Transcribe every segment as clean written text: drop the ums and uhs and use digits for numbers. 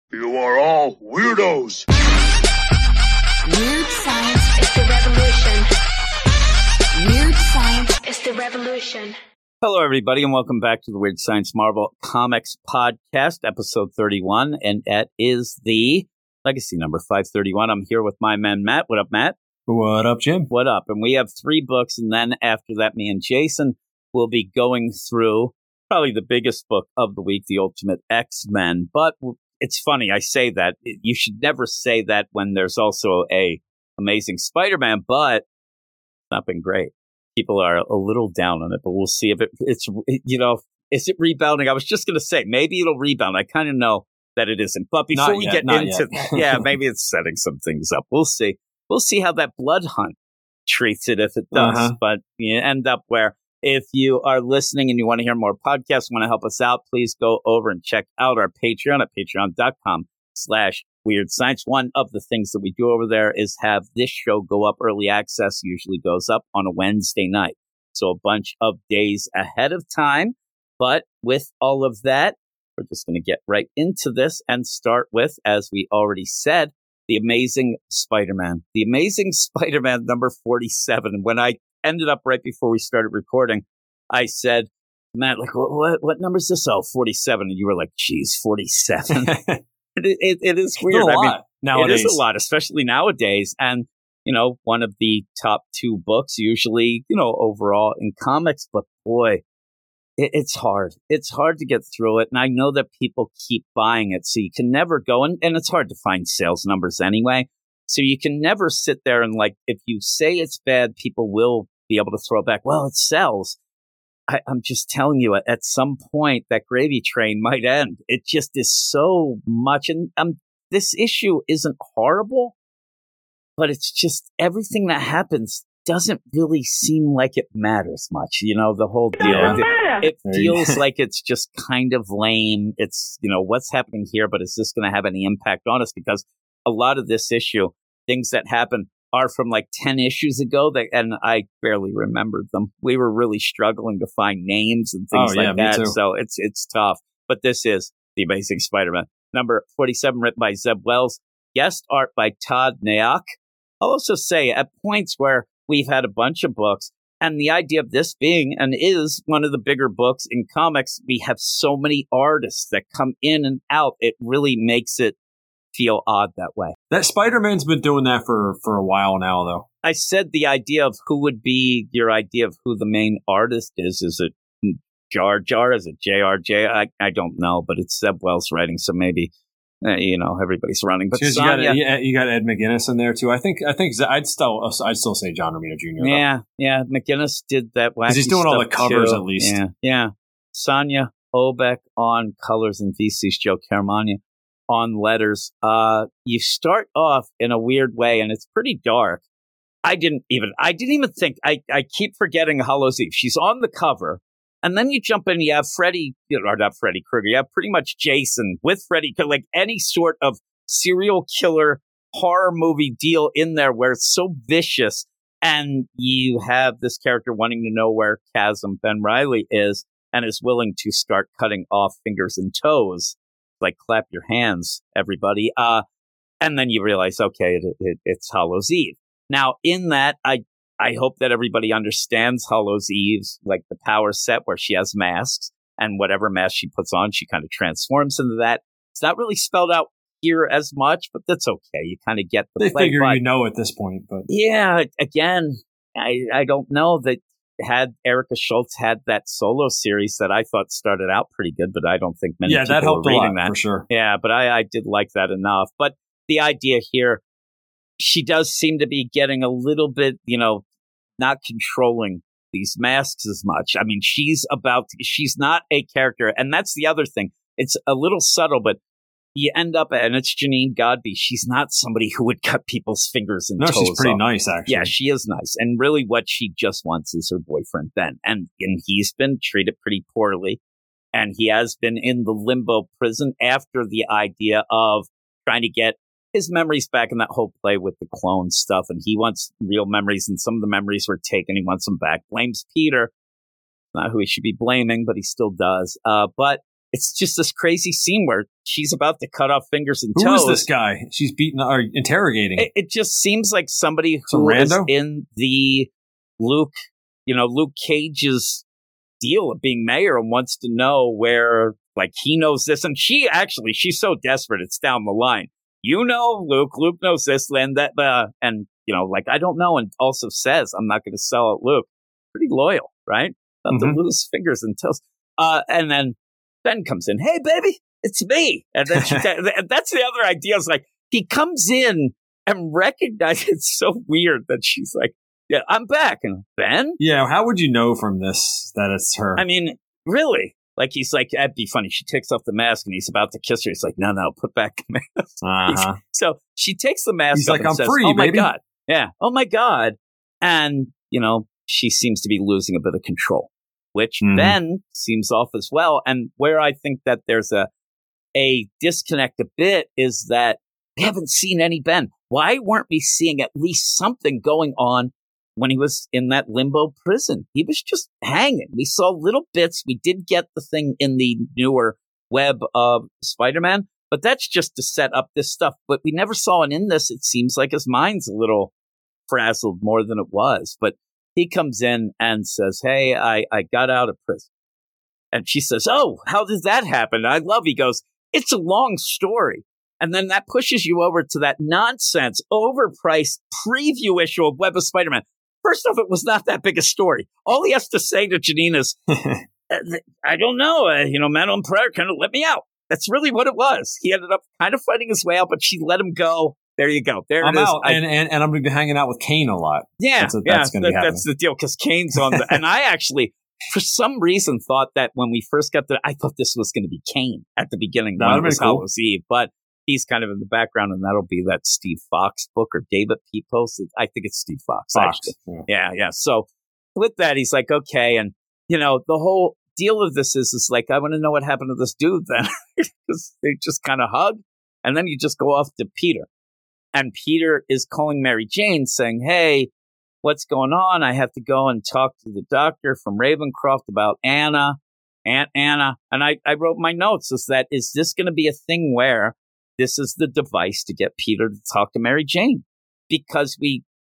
You are all weirdos. Weird science is the revolution. Weird science is the revolution. Hello, everybody, and welcome back to the Weird Science Marvel Comics Podcast, episode 31, and that is the legacy number 531. I'm here with my man, Matt. What up, Matt? What up, Jim? What up? And we have 3 books, and then after that, me and Jason will be going through probably the biggest book of the week, The Ultimate X-Men. But it's funny, I say that. You should never say that when there's also a Amazing Spider-Man, but it's not been great. People are a little down on it, but we'll see if it's, is it rebounding? I was just going to say, maybe it'll rebound. I kind of know that it isn't. But before we get into that, maybe it's setting some things up. We'll see. We'll see how that Blood Hunt treats it if it does. But you end up where if you are listening and you want to hear more podcasts, want to help us out, please go over and check out our Patreon at patreon.com/Weird Science. One of the things that we do over there is have this show go up. Early access usually goes up on a Wednesday night. So a bunch of days ahead of time. But with all of that, we're just going to get right into this and start with, as we already said, The Amazing Spider-Man. The Amazing Spider-Man number 47. When I ended up right before we started recording, I said, Matt, like, what number is this? Oh, 47. And you were like, geez, 47. It is weird. It's a lot nowadays. It is a lot, especially nowadays. And, one of the top 2 books usually, overall in comics. But boy, it's hard. It's hard to get through it. And I know that people keep buying it. So you can never go, and it's hard to find sales numbers anyway. So you can never sit there and, like, if you say it's bad, people will be able to throw back, well, it sells. I'm just telling you, at some point, that gravy train might end. It just is so much. And this issue isn't horrible, but it's just everything that happens doesn't really seem like it matters much. The whole deal. It feels like it's just kind of lame. It's, what's happening here, but is this going to have any impact on us? Because a lot of this issue, things that happen are from like 10 issues ago, and I barely remembered them. We were really struggling to find names and things like that. Too. So it's tough. But this is The Amazing Spider-Man. Number 47, written by Zeb Wells. Guest art by Todd Nauck. I'll also say at points where we've had a bunch of books, and the idea of this being, and is one of the bigger books in comics, we have so many artists that come in and out. It really makes it feel odd that way. That Spider-Man's been doing that for a while now, though. I said the idea of who would be your idea of who the main artist is. Is it Jar Jar? Is it JRJ? I don't know, but it's Zeb Wells writing, so maybe everybody's running. But you got Ed McGuinness in there too. I think I'd still say John Romita Jr. Though. Yeah. McGuinness did that wacky. He's doing all the covers too. At least. Yeah. Sonia Obeck on colors and VC's Joe Caramagna on letters. You start off in a weird way, and it's pretty dark. I didn't even think. I keep forgetting Hallows Eve. She's on the cover, and then you jump in. You have Freddy, or not Freddy Krueger. You have pretty much Jason with Freddy, like any sort of serial killer horror movie deal in there where it's so vicious. And you have this character wanting to know where Chasm Ben Reilly is, and is willing to start cutting off fingers and toes. Like, clap your hands, everybody. And then you realize, okay, it's Hallows Eve. Now, in that, I hope that everybody understands Hallows Eve's, like, the power set where she has masks, and whatever mask she puts on, she kind of transforms into that. It's not really spelled out here as much, but that's okay. You kind of get the play. They figure you know at this point. But yeah, again, I don't know that. Had Erica Schultz had that solo series that I thought started out pretty good, but I don't think many people that helped were reading a lot, that. For sure. Yeah, but I did like that enough. But the idea here, she does seem to be getting a little bit, not controlling these masks as much. I mean, she's not a character, and that's the other thing. It's a little subtle, but you end up, and it's Janine Godbey. She's not somebody who would cut people's fingers and toes off. She's pretty nice, actually. Yeah, she is nice. And really what she just wants is her boyfriend, Ben. And he's been treated pretty poorly. And he has been in the limbo prison after the idea of trying to get his memories back in that whole play with the clone stuff. And he wants real memories, and some of the memories were taken. He wants them back. Blames Peter. Not who he should be blaming, but he still does. But it's just this crazy scene where she's about to cut off fingers and Who toes. is this guy? She's beating or interrogating. It just seems like somebody Some who is rando? in the Luke Cage's deal of being mayor and wants to know where, like, he knows this. And she's so desperate, it's down the line. Luke knows this, and that, I don't know. And also says, I'm not going to sell it, Luke. Pretty loyal, right? Not to lose fingers and toes. And then Ben comes in. Hey, baby, it's me. And then that's the other idea. Is like, he comes in and recognizes. It's so weird that she's like, yeah, I'm back. And Ben? Yeah, how would you know from this that it's her? I mean, really? Like, he's like, that'd be funny. She takes off the mask and he's about to kiss her. He's like, no, put back the mask. Uh-huh. So she takes the mask He's off like, and I'm says, free, oh, baby. my God. Yeah. Oh, my God. And, she seems to be losing a bit of control, which Ben seems off as well. And where I think that there's a disconnect a bit is that we haven't seen any Ben. Why weren't we seeing at least something going on when he was in that limbo prison? He was just hanging. We saw little bits. We did get the thing in the newer web of Spider-Man, but that's just to set up this stuff. But we never saw it in this. It seems like his mind's a little frazzled more than it was. But he comes in and says, hey, I got out of prison. And she says, oh, how did that happen? He goes, it's a long story. And then that pushes you over to that nonsense, overpriced preview issue of Web of Spider-Man. First off, it was not that big a story. All he has to say to Janine is, I don't know, Madeline on prayer kind of let me out. That's really what it was. He ended up kind of fighting his way out, but she let him go. There you go. There I'm it is. out, and I'm going to be hanging out with Kane a lot. Yeah, that's going to be happening. That's the deal, because Kane's on the... And I actually, for some reason, thought that when we first got I thought this was going to be Kane at the beginning. That would have been cool. Hallows Eve, but he's kind of in the background, and that'll be that Steve Fox book or David P. posted. I think it's Steve Fox. Actually. Yeah. So with that, he's like, okay. And, the whole deal of this is like, I want to know what happened to this dude then. Because they just kind of hug, and then you just go off to Peter. And Peter is calling Mary Jane saying, hey, what's going on? I have to go and talk to the doctor from Ravencroft about Aunt Anna. And I wrote my notes is this going to be a thing where this is the device to get Peter to talk to Mary Jane? Because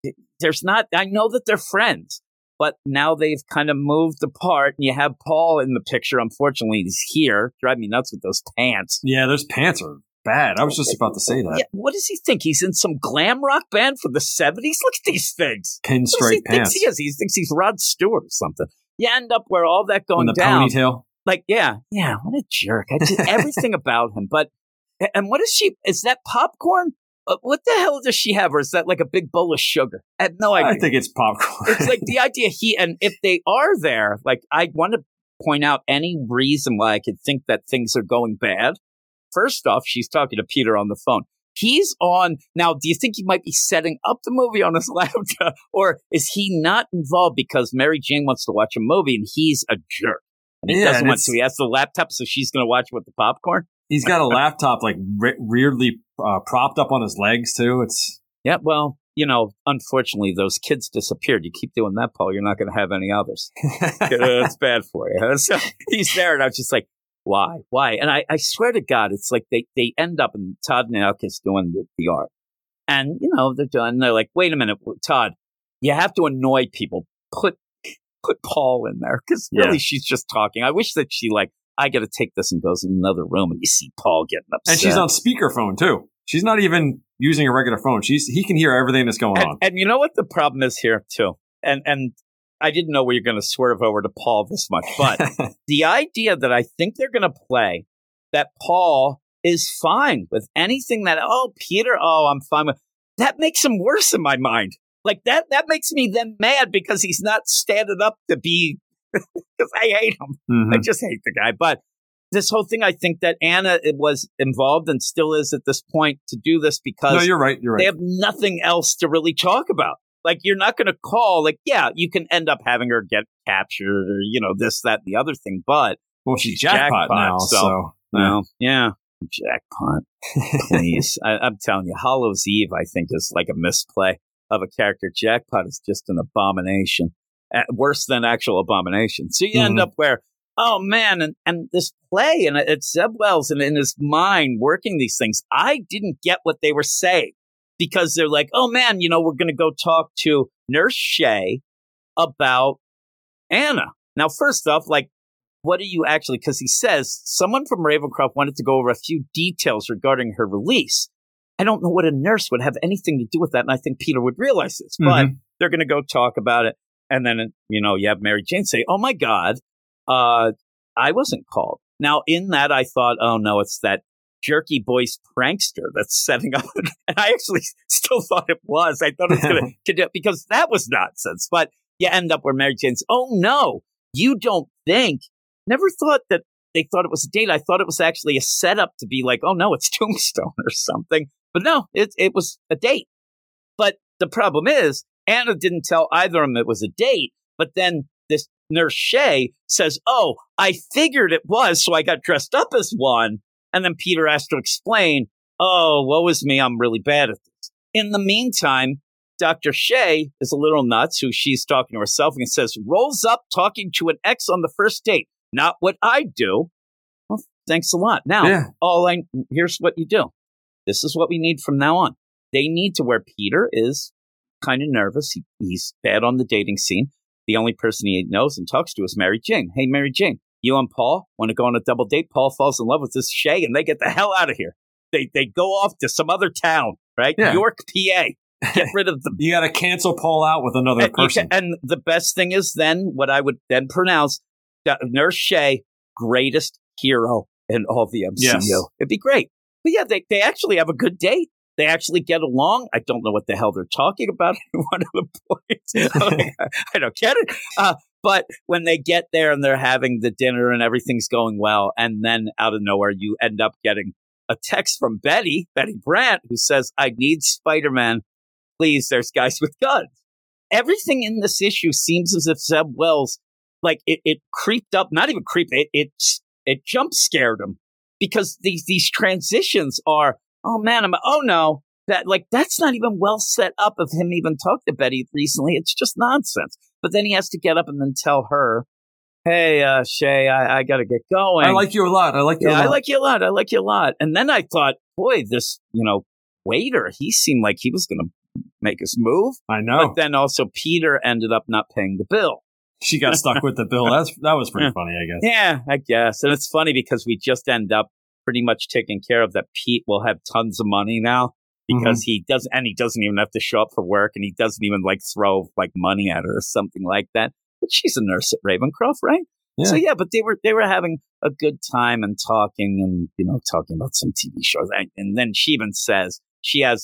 I know that they're friends, but now they've kind of moved apart, and you have Paul in the picture. Unfortunately, he's here. Drive me nuts with those pants. Yeah, those pants are bad. I was just about to say that. Yeah, what does he think? He's in some glam rock band from the 70s? Look at these things. Pinstripe pants. He thinks he's Rod Stewart or something. You end up where all that going the down. Ponytail. Like, yeah, what a jerk. I did everything about him. And what is she? Is that popcorn? What the hell does she have? Or is that like a big bowl of sugar? I have no idea. I think it's popcorn. It's like the idea and if they are there, like, I want to point out any reason why I could think that things are going bad. First off, she's talking to Peter on the phone. He's on. Now, do you think he might be setting up the movie on his laptop? Or is he not involved because Mary Jane wants to watch a movie and he's a jerk? And he doesn't want to. He has the laptop, so she's going to watch with the popcorn? He's got a laptop like weirdly propped up on his legs, too. Yeah, well, unfortunately, those kids disappeared. You keep doing that, Paul, you're not going to have any others. It's bad for you. So he's there, and I was just like, why? And I swear to God, it's like they end up, and Todd Nauck is doing the art. And, they're like, wait a minute, Todd, you have to annoy people. Put Paul in there, because really she's just talking. I wish that she I got to take this and goes in another room, and you see Paul getting upset. And she's on speakerphone, too. She's not even using a regular phone. He can hear everything that's going on. And you know what the problem is here, too? And I didn't know we were going to swerve over to Paul this much, but the idea that I think they're going to play that Paul is fine with anything that, Peter, I'm fine with, that makes him worse in my mind. Like that makes me then mad because he's not standing up to be, because I hate him. Mm-hmm. I just hate the guy. But this whole thing, I think that Anna was involved and still is at this point to do this because no, you're right. They have nothing else to really talk about. Like, you're not going to call, you can end up having her get captured or, this, that, and the other thing. But she's jackpot now. So yeah. Jackpot. Please. I'm telling you, Hallows Eve, I think, is like a misplay of a character. Jackpot is just an abomination. Worse than actual abomination. So you end up where oh man, and this play and it's Zeb Wells and in his mind working these things. I didn't get what they were saying because they're like, oh man, we're going to go talk to Nurse Shay about Anna. Now, first off, like, what are you actually, because he says someone from Ravencroft wanted to go over a few details regarding her release. I don't know what a nurse would have anything to do with that. And I think Peter would realize this, but they're going to go talk about it. And then, you have Mary Jane say, oh my God, I wasn't called. Now in that, I thought, oh no, it's that jerky voice prankster that's setting up. And I actually still thought it was. I thought it was going to, because that was nonsense. But you end up where Mary Jane's, oh no, you don't think. Never thought that they thought it was a date. I thought it was actually a setup to be like, oh no, it's Tombstone or something. But no, it was a date. But the problem is, Anna didn't tell either of them it was a date. But then this Nurse Shay says, oh, I figured it was, so I got dressed up as one. And then Peter has to explain, oh, woe is me, I'm really bad at this. In the meantime, Dr. Shay is a little nuts, who she's talking to herself and says, rolls up talking to an ex on the first date. Not what I do. Well, thanks a lot. Now, here's what you do. This is what we need from now on. They need to, where Peter is kind of nervous. He's bad on the dating scene. The only person he knows and talks to is Mary Jane. Hey, Mary Jane, you and Paul want to go on a double date? Paul falls in love with this Shay and they get the hell out of here. They go off to some other town, right? Yeah. York, PA. Get rid of them. You got to cancel Paul out with another person. And the best thing is then what I would then pronounce Nurse Shay, greatest hero in all the MCU. Yes. It'd be great. But yeah, they actually have a good date. They actually get along. I don't know what the hell they're talking about in one of the points. I don't get it. But when they get there and they're having the dinner and everything's going well, and then out of nowhere, you end up getting a text from Betty Brant, who says, I need Spider-Man. Please, there's guys with guns. Everything in this issue seems as if Zeb Wells, like it creeped up, not even creeped, it jump scared him, because these transitions are, oh man, oh no, that's not even well set up of him even talk to Betty recently. It's just nonsense. But then he has to get up and then tell her, hey, Shay, I got to get going. I like you a lot. I like you a lot. And then I thought, boy, this, waiter, he seemed like he was going to make his move. I know. But then also Peter ended up not paying the bill. She got stuck with the bill. That was pretty funny, I guess. Yeah, I guess. And it's funny because we just end up pretty much taking care of that. Pete will have tons of money now because he doesn't even have to show up for work, and he doesn't even throw money at her or something like that. But she's a nurse at Ravencroft, right? Yeah. So but they were having a good time and talking and talking about some TV shows. And then she even says she has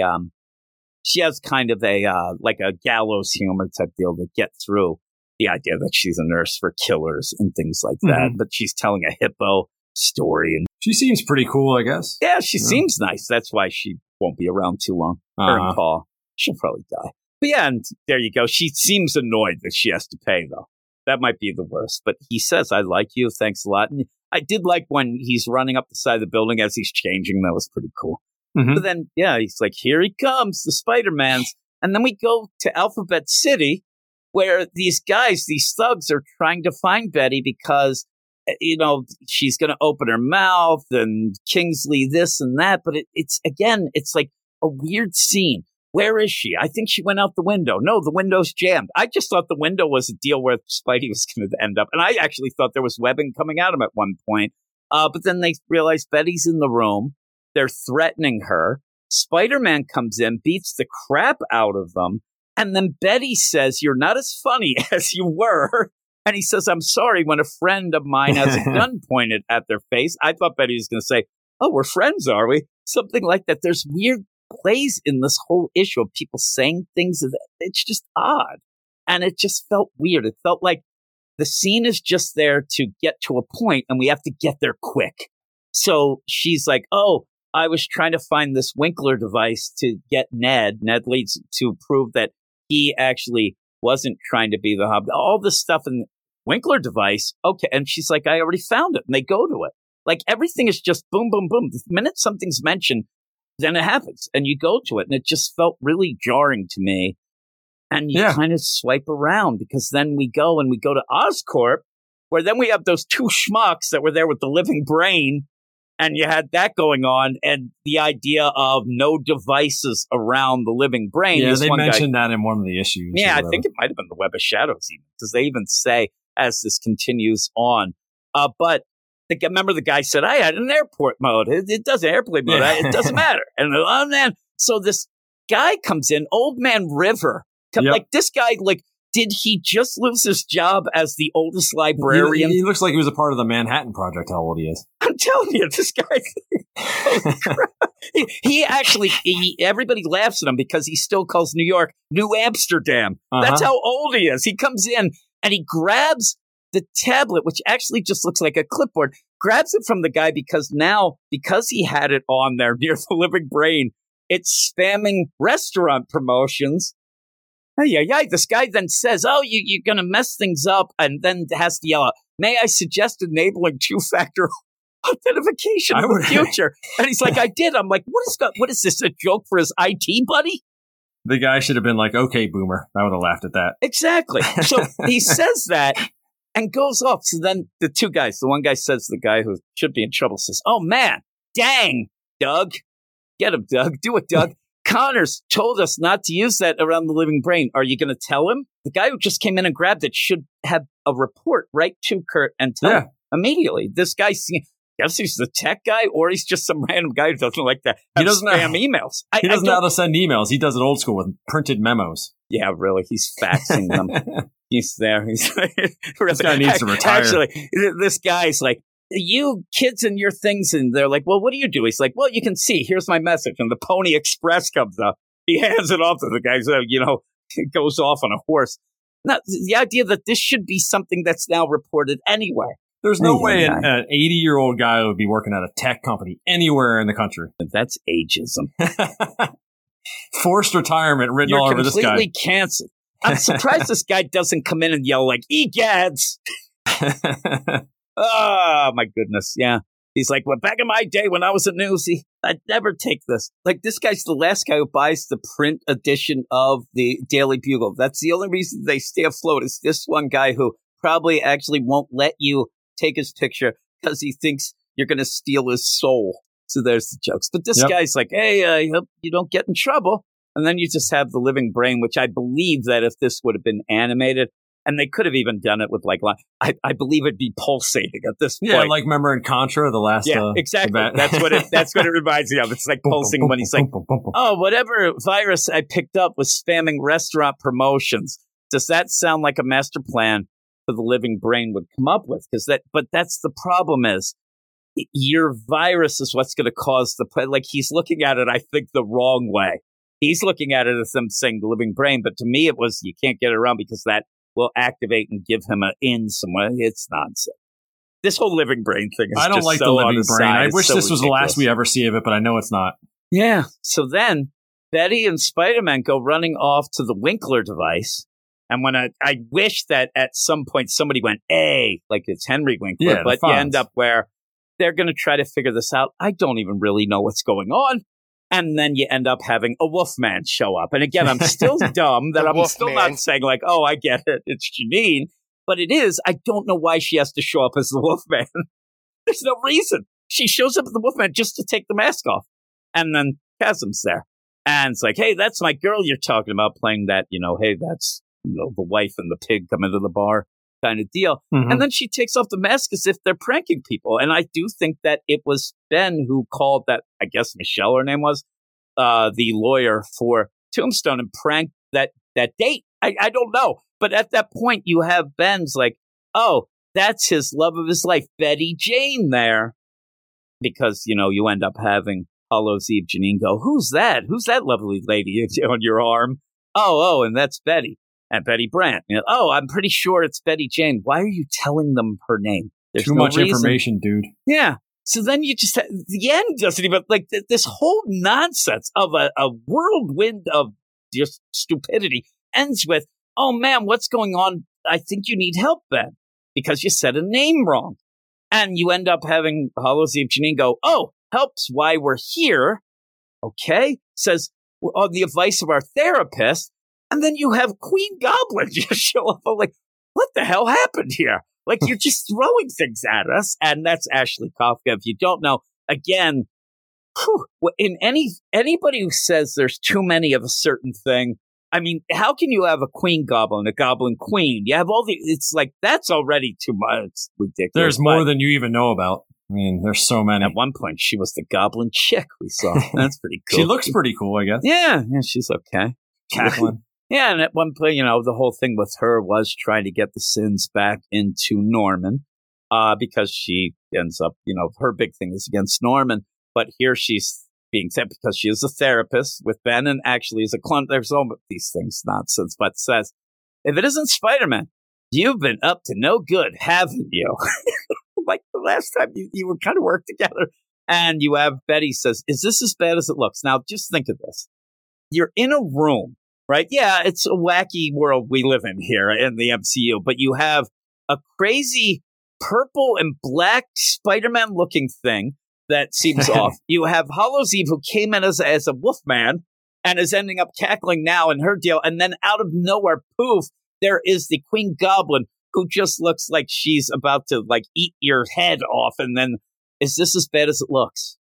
kind of a gallows humor type deal to get through the idea that she's a nurse for killers and things like that. But she's telling a hippo story, and she seems pretty cool, I guess. Yeah, she seems nice. That's why she won't be around too long. Her and Paul, she'll probably die. But yeah, and there you go. She seems annoyed that she has to pay, though. That might be the worst. But he says, I like you. Thanks a lot. And I did like when he's running up the side of the building as he's changing. That was pretty cool. But then, he's like, here he comes, the Spider-Mans. And then we go to Alphabet City, where these thugs are trying to find Betty because, she's going to open her mouth and Kingsley this and that. But it's like a weird scene. Where is she? I think she went out the window. No, the window's jammed. I just thought the window was a deal where Spidey was going to end up. And I actually thought there was webbing coming at him at one point. But then they realized Betty's in the room. They're threatening her. Spider-Man comes in, beats the crap out of them. And then Betty says, you're not as funny as you were. And he says, I'm sorry, when a friend of mine has a gun pointed at their face. I thought Betty was going to say, oh, we're friends, are we? Something like that. There's weird plays in this whole issue of people saying things. It's just odd. And it just felt weird. It felt like the scene is just there to get to a point and we have to get there quick. So she's like, oh, I was trying to find this Winkler device to get Ned. Ned leads to prove that he actually wasn't trying to be the Hobbit. All this stuff in the Winkler device. Okay. And she's like, I already found it. And they go to it. Like everything is just boom, boom, boom. The minute something's mentioned, then it happens and you go to it. And it just felt really jarring to me. And you kind of swipe around because then we go to Oscorp where then we have those two schmucks that were there with the living brain, and you had that going on, and the idea of no devices around the living brain. Yeah, they mentioned that in one of the issues. Yeah, I think it might have been the Web of Shadows even, because they even say as this continues on. But remember the guy said, I had an airport mode. It does airplane mode. Yeah. It doesn't matter. And oh, man. So this guy comes in, Old Man River. Like this guy, like, did he just lose his job as the oldest librarian? He looks like he was a part of the Manhattan Project, how old he is. I'm telling you, this guy, he actually, everybody laughs at him because he still calls New York New Amsterdam. That's how old he is. He comes in and he grabs the tablet, which actually just looks like a clipboard, grabs it from the guy because he had it on there near the living brain, it's spamming restaurant promotions. Yeah. This guy then says, oh, you're going to mess things up, and then has to yell out, may I suggest enabling two-factor authentication in the future? And he's like, I did. I'm like, what is this, a joke for his IT buddy? The guy should have been like, okay, boomer. I would have laughed at that. Exactly. So he says that and goes off. So then the two guys, the one guy says, the guy who should be in trouble says, oh, man, dang, Doug. Get him, Doug. Do it, Doug. Connors told us not to use that around the living brain. Are you going to tell him? The guy who just came in and grabbed it should have a report right to Kurt and tell him immediately. This guy, guess he's the tech guy, or he's just some random guy who doesn't like that. He doesn't spam emails. He doesn't know how to send emails. He does it old school with printed memos. Yeah, really. He's faxing them. He's there. He's this guy needs to retire. Actually, this guy's like, you kids and your things, and they're like, well, what do you do? He's like, well, you can see, here's my message. And the Pony Express comes up. He hands it off to the guy, so, it goes off on a horse. Now, the idea that this should be something that's now reported anyway. There's no way an 80-year-old guy would be working at a tech company anywhere in the country. That's ageism. Forced retirement written all over this guy. You're completely canceled. I'm surprised this guy doesn't come in and yell like, egads! Oh, my goodness. Yeah. He's like, well, back in my day when I was a newsie, I'd never take this. Like, this guy's the last guy who buys the print edition of the Daily Bugle. That's the only reason they stay afloat is this one guy who probably actually won't let you take his picture because he thinks you're going to steal his soul. So there's the jokes. But this guy's like, hey, I hope you don't get in trouble. And then you just have the living brain, which I believe that if this would have been animated, and they could have even done it with I believe it'd be pulsating at this point. Yeah, like remember in Contra, the last. Yeah, exactly. That's what it reminds me of. It's like pulsing when he's like, oh, whatever virus I picked up was spamming restaurant promotions. Does that sound like a master plan for the living brain would come up with? But that's the problem is your virus is what's going to cause like he's looking at it, I think, the wrong way. He's looking at it as them saying the living brain, but to me it was you can't get it around because that will activate and give him an in somewhere. It's nonsense. This whole living brain thing is I don't just like so the living brain. side. I wish so this was ridiculous. the last we ever see of it, but I know it's not. Yeah. So then Betty and Spider-Man go running off to the Winkler device. And when I wish that at some point somebody went, hey, like it's Henry Winkler, but you end up where they're going to try to figure this out. I don't even really know what's going on. And then you end up having a Wolfman show up. And again, I'm still dumb that I'm still not saying like, oh, I get it. It's Janine. But it is. I don't know why she has to show up as the Wolfman. There's no reason. She shows up as the Wolfman just to take the mask off. And then Chasm's there. And it's like, hey, that's my girl you're talking about playing that, hey, that's, the wife and the pig come into the bar kind of deal. Mm-hmm. And then she takes off the mask as if they're pranking people. And I do think that it was Ben who called that, I guess Michelle, her name was, the lawyer for Tombstone and pranked that date. I don't know. But at that point, you have Ben's like, oh, that's his love of his life, Betty Jane there. Because, you end up having Hallows Eve Janine go, who's that? Who's that lovely lady on your arm? Oh, and that's Betty. And Betty Brant. Oh, I'm pretty sure it's Betty Jane. Why are you telling them her name? There's too much information, dude. Yeah. So then you just the end doesn't even like this whole nonsense of a whirlwind of just stupidity ends with, oh man, what's going on? I think you need help, Ben, because you said a name wrong. And you end up having Hallows Eve Janine go, oh, help's why we're here. Okay. Says on the advice of our therapist. And then you have Queen Goblin just show up. I'm like, what the hell happened here? Like, you're just throwing things at us. And that's Ashley Kafka. If you don't know, again, in anybody who says there's too many of a certain thing, I mean, how can you have a queen goblin, a goblin queen? You have it's like, that's already too much. It's ridiculous. There's more than you even know about. I mean, there's so many. At one point, she was the goblin chick we saw. That's pretty cool. She looks pretty cool, I guess. Yeah, she's okay. Cackling. Yeah, and at one point, the whole thing with her was trying to get the sins back into Norman, because she ends up, her big thing is against Norman. But here she's being sent because she is a therapist with Ben and actually is a clone. There's all these things nonsense, but says, if it isn't Spider-Man, you've been up to no good, haven't you? Like the last time you were kind of worked together. And you have Betty says, is this as bad as it looks? Now, just think of this. You're in a room, right? Yeah, it's a wacky world we live in here in the MCU, but you have a crazy purple and black Spider-Man looking thing that seems off. You have Hallows' Eve, who came in as a Wolfman and is ending up cackling now in her deal. And then out of nowhere, poof, there is the Queen Goblin, who just looks like she's about to like eat your head off. And then, is this as bad as it looks?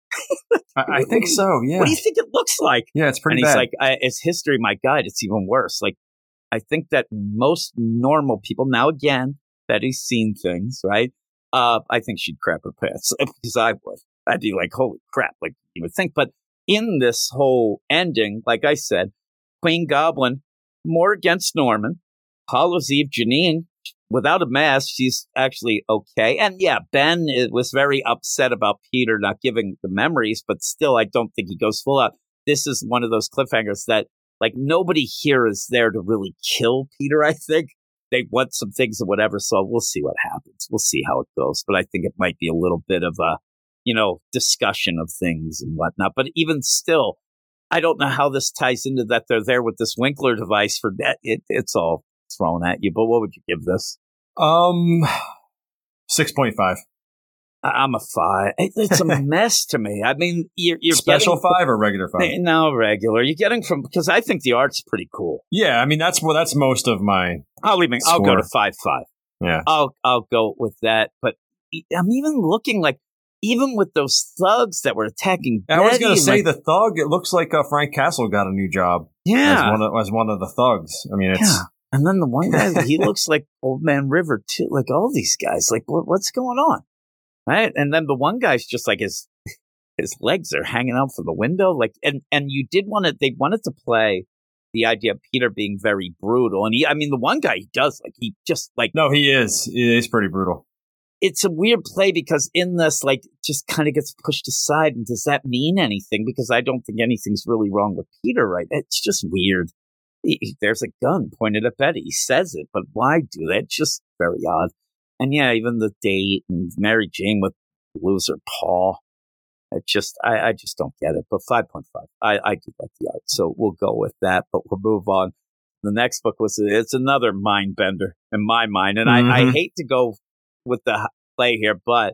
I think so, yeah. What do you think it looks like? Yeah, it's pretty bad. And bad. he's like, as history, my guide, it's even worse. Like, I think that most normal people, now again, Betty's seen things, right? I think she'd crap her pants, because I would. I'd be like, holy crap, like you would think. But in this whole ending, like I said, Queen Goblin, more against Norman. Hallows' Eve, Janine, without a mask, she's actually okay. And yeah, Ben was very upset about Peter not giving the memories, but still, I don't think he goes full out. This is one of those cliffhangers that, like, nobody here is there to really kill Peter, I think. They want some things or whatever, so we'll see what happens. We'll see how it goes. But I think it might be a little bit of a, discussion of things and whatnot. But even still, I don't know how this ties into that they're there with this Winkler device for that. It's all thrown at you. But what would you give this? 6.5. I'm a 5. It's a mess to me. I mean, you're special 5 or regular 5? No, regular. You're getting because I think the art's pretty cool. Yeah, I mean that's most of my. I'll go to 5.5. Yeah, I'll go with that. But I'm even looking like. Even with those thugs that were attacking Betty. I was going to say the thug, it looks like Frank Castle got a new job. Yeah. As one of the thugs. I mean, it's... Yeah. And then the one guy, he looks like Old Man River, too. Like all these guys. Like, what's going on? Right? And then the one guy's just like his legs are hanging out from the window. Like, and they wanted to play the idea of Peter being very brutal. And the one guy, he does, like, he just like... No, he is. He is pretty brutal. It's a weird play because in this, like, just kind of gets pushed aside. And does that mean anything? Because I don't think anything's really wrong with Peter, right? It's just weird. There's a gun pointed at Betty. He says it, but why do that? It's just very odd. And yeah, even the date and Mary Jane with loser Paul. I just don't get it. But 5.5. I do like the art. So we'll go with that, but we'll move on. The next book it's another mind bender in my mind. And I hate to go with the play here, but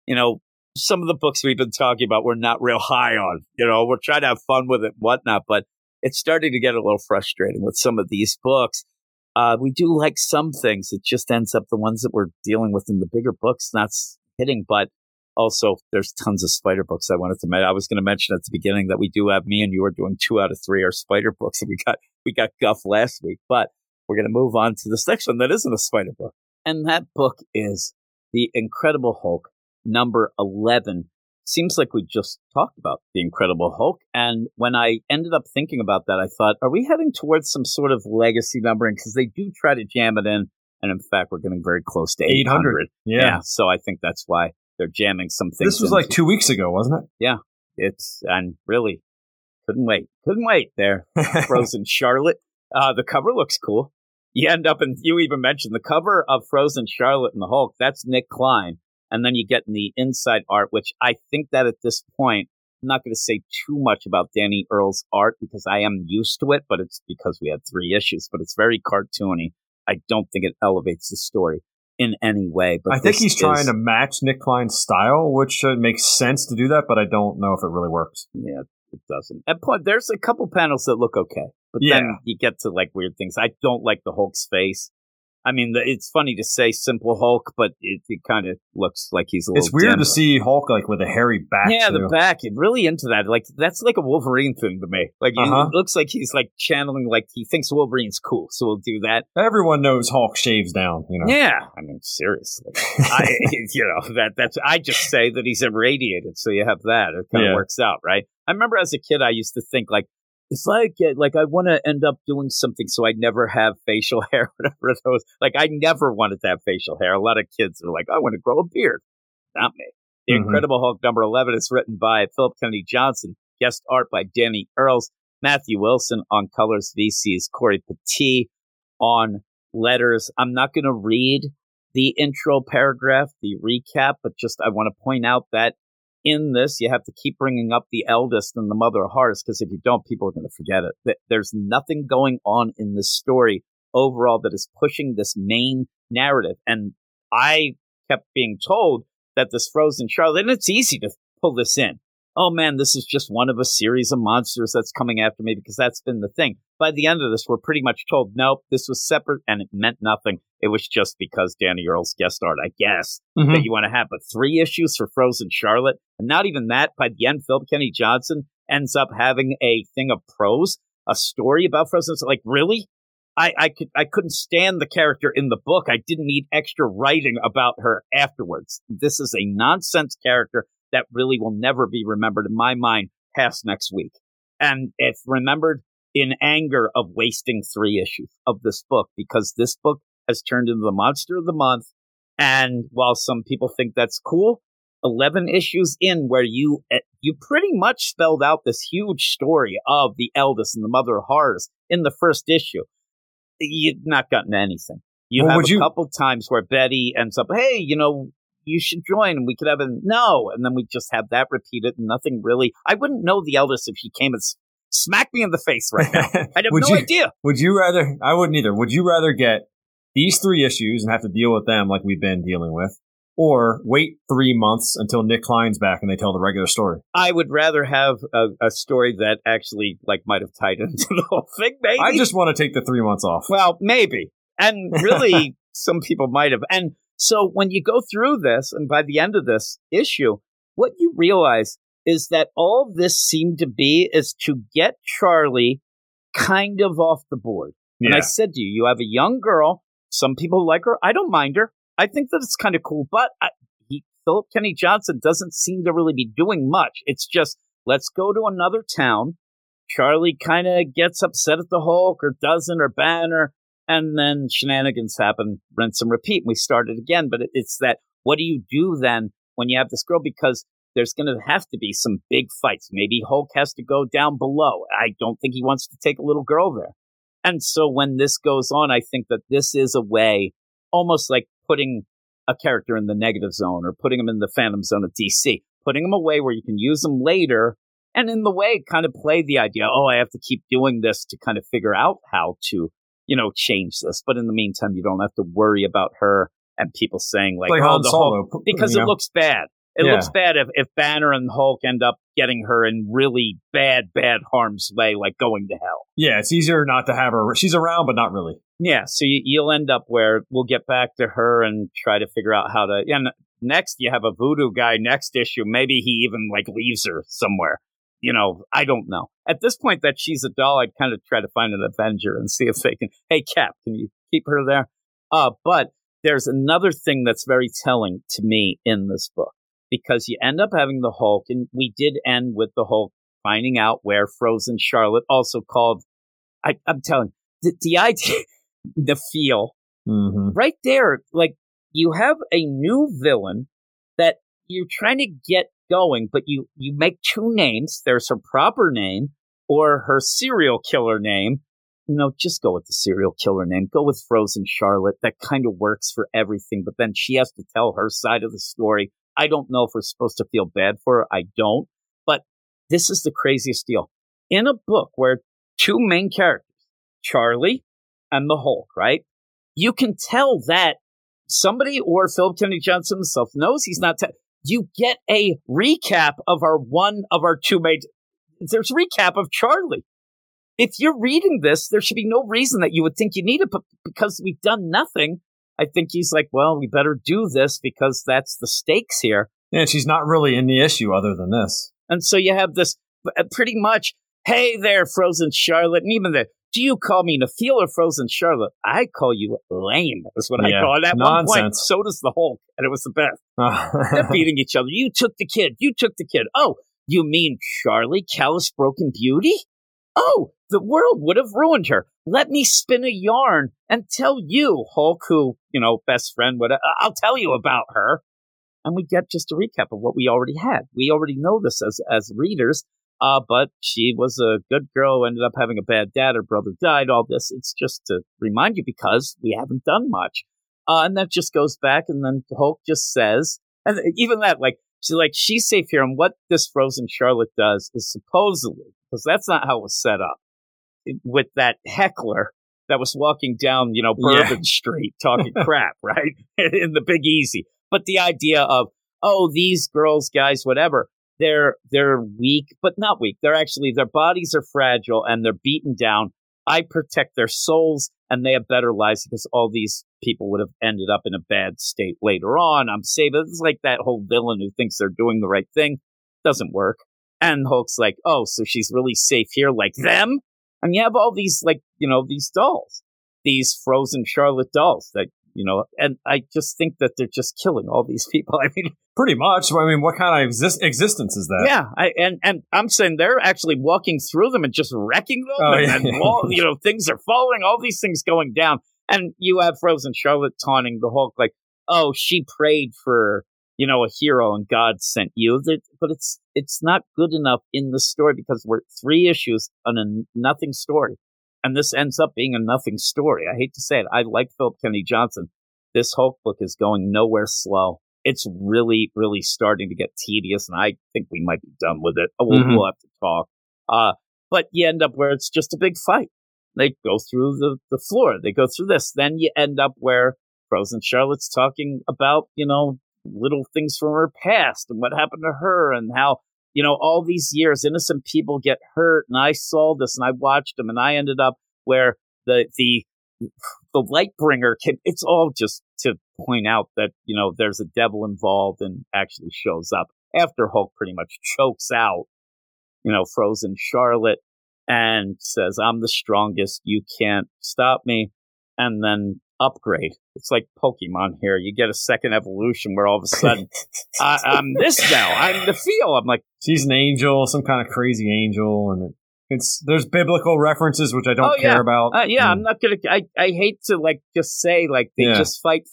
some of the books we've been talking about we're not real high on. We're trying to have fun with it and whatnot, but it's starting to get a little frustrating with some of these books. We do like some things. It just ends up the ones that we're dealing with in the bigger books not hitting, but also there's tons of spider books I wanted to mention. I was going to mention at the beginning that we do have, me and you are doing 2 out of 3 are spider books, and we got Guff last week, but we're going to move on to the section that isn't a spider book. And that book is The Incredible Hulk, number 11. Seems like we just talked about The Incredible Hulk. And when I ended up thinking about that, I thought, are we heading towards some sort of legacy numbering? Because they do try to jam it in. And in fact, we're getting very close to 800. Yeah. So I think that's why they're jamming some things. This was like 2 weeks ago, wasn't it? Yeah. And really couldn't wait there. Frozen Charlotte. The cover looks cool. You end up, and you even mentioned the cover of Frozen Charlotte and the Hulk. That's Nick Klein. And then you get in the inside art, which I think that at this point, I'm not going to say too much about Danny Earle's art because I am used to it, but it's because we had 3 issues. But it's very cartoony. I don't think it elevates the story in any way. But I think he's trying to match Nick Klein's style, which makes sense to do that, but I don't know if it really works. Yeah, it doesn't. And there's a couple panels that look okay. But then you get to like weird things. I don't like the Hulk's face. I mean, it's funny to say Simple Hulk, but it kind of looks like he's a little. It's weird dimmer. to see Hulk like with a hairy back. Yeah, too. the back. It really into that. Like that's like a Wolverine thing to me. Like it looks like he's like channeling. Like he thinks Wolverine's cool, so we'll do that. Everyone knows Hulk shaves down. Yeah, I mean seriously. That's. I just say that he's irradiated, so you have that. It kind of works out, right? I remember as a kid, I used to think like. If I get, like, I want to end up doing something so I never have facial hair, whatever those. Like, I never wanted to have facial hair. A lot of kids are like, I want to grow a beard. Not me. The Incredible Hulk number 11 is written by Philip Kennedy Johnson, guest art by Danny Earls, Matthew Wilson on colors, VC's Corey Petit on letters. I'm not going to read the intro paragraph, the recap, but just I want to point out that in this, you have to keep bringing up the eldest and the mother of horrors, because if you don't, people are going to forget it. There's nothing going on in this story overall that is pushing this main narrative. And I kept being told that this Frozen Charlotte, and it's easy to pull this in. Oh man, this is just one of a series of monsters that's coming after me, because that's been the thing. By the end of this, we're pretty much told, nope, this was separate and it meant nothing. It was just because Danny Earls guest starred, I guess, that you want to have. But 3 issues for Frozen Charlotte, and not even that. By the end, Philip Kennedy Johnson ends up having a thing of prose, a story about Frozen. So, like, really? I couldn't stand the character in the book. I didn't need extra writing about her afterwards. This is a nonsense character that really will never be remembered in my mind past next week. And if remembered in anger of wasting 3 issues of this book, because this book has turned into the monster of the month. And while some people think that's cool, 11 issues in where you pretty much spelled out this huge story of the eldest and the mother of horrors in the first issue. You've not gotten anything. You have a couple times where Betty ends up, hey, you should join and we could have no. And then we just have that repeated and nothing really. I wouldn't know the eldest if she came and smacked me in the face right now. I'd have no idea. Would you rather? I wouldn't either. Would you rather get these 3 issues and have to deal with them like we've been dealing with, or wait 3 months until Nick Klein's back and they tell the regular story? I would rather have a story that actually might have tied into the whole thing, maybe. I just want to take the 3 months off. Well, maybe. And really, some people might have. And so when you go through this, and by the end of this issue, what you realize is that all this seemed to be is to get Charlie kind of off the board. Yeah. And I said to you, you have a young girl. Some people like her. I don't mind her. I think that it's kind of cool. But Philip Kennedy Johnson doesn't seem to really be doing much. It's just, let's go to another town. Charlie kind of gets upset at the Hulk or doesn't, or Banner. And then shenanigans happen, rinse and repeat. And we start it again. But it's that, what do you do then when you have this girl? Because there's going to have to be some big fights. Maybe Hulk has to go down below. I don't think he wants to take a little girl there. And so when this goes on, I think that this is a way, almost like putting a character in the negative zone or putting him in the Phantom Zone of DC, putting him away where you can use him later. And in the way, kind of play the idea, I have to keep doing this to kind of figure out how to, change this. But in the meantime, you don't have to worry about her and people saying like, the Solo, Hulk, because it looks bad. It looks bad if Banner and Hulk end up getting her in really bad harm's way, like going to hell. Yeah, it's easier not to have her. She's around, but not really. Yeah, so you'll end up where we'll get back to her and try to figure out how to. And next, you have a voodoo guy next issue. Maybe he even leaves her somewhere. I don't know. At this point that she's a doll, I'd kind of try to find an Avenger and see if they can. Hey, Cap, can you keep her there? But there's another thing that's very telling to me in this book. Because you end up having the Hulk, and we did end with the Hulk finding out where Frozen Charlotte, also called, I'm telling you, the idea, the feel, right there, like you have a new villain that you're trying to get going, but you make 2 names. There's her proper name or her serial killer name. Just go with the serial killer name. Go with Frozen Charlotte. That kind of works for everything, but then she has to tell her side of the story. I don't know if we're supposed to feel bad for her. I don't. But this is the craziest deal. In a book where 2 main characters, Charlie and the Hulk, right? You can tell that somebody, or Philip Kennedy Johnson himself, knows he's not. You get a recap of one of our 2 main. There's a recap of Charlie. if you're reading this, there should be no reason that you would think you need it, but because we've done nothing, I think he's like, well, we better do this because that's the stakes here. And she's not really in the issue other than this. And so you have this pretty much, hey there, Frozen Charlotte, and even the, do you call me Nafeel or Frozen Charlotte? I call you lame, is what I call it. At one point, so does the Hulk, and it was the best. They're beating each other. You took the kid. You took the kid. Oh, you mean Charlie, callous, broken beauty? Oh, the world would have ruined her. Let me spin a yarn and tell you, Hulk, who, best friend, I'll tell you about her. And we get just a recap of what we already had. We already know this as readers, but she was a good girl who ended up having a bad dad. Her brother died, all this. It's just to remind you because we haven't done much. And that just goes back, and then Hulk just says, and even that, she's safe here. And what this Frozen Charlotte does is supposedly, because that's not how it was set up, with that heckler that was walking down, Bourbon Street talking crap, right? In the Big Easy. But the idea of, oh, these girls, guys, whatever, they're weak, but not weak. They're actually, their bodies are fragile and they're beaten down. I protect their souls and they have better lives because all these people would have ended up in a bad state later on. I'm saving. It's like that whole villain who thinks they're doing the right thing. Doesn't work. And Hulk's like, oh, so she's really safe here like them? And you have all these, these dolls, these Frozen Charlotte dolls that, and I just think that they're just killing all these people. I mean, pretty much. I mean, what kind of existence is that? Yeah, and I'm saying they're actually walking through them and just wrecking them, and things are falling, all these things going down, and you have Frozen Charlotte taunting the Hulk like, "Oh, she prayed for a hero and God sent you," but it's not good enough in the story because we're 3 issues on a nothing story. And this ends up being a nothing story. I hate to say it. I like Philip Kennedy Johnson. This Hulk book is going nowhere slow. It's really, really starting to get tedious, and I think we might be done with it. We'll have to talk. But you end up where it's just a big fight. They go through the floor. They go through this. Then you end up where Frozen Charlotte's talking about, little things from her past and what happened to her and how, all these years, innocent people get hurt, and I saw this, and I watched them, and I ended up where the Lightbringer can. It's all just to point out that there's a devil involved, and actually shows up after Hulk pretty much chokes out, Frozen Charlotte, and says, "I'm the strongest. You can't stop me," and then upgrade. It's like Pokemon here. You get a second evolution where all of a sudden, I'm this now. I'm Nafeel. I'm like, she's an angel, some kind of crazy angel, and there's biblical references which I don't care about. I'm not gonna. I hate to just say they just fight,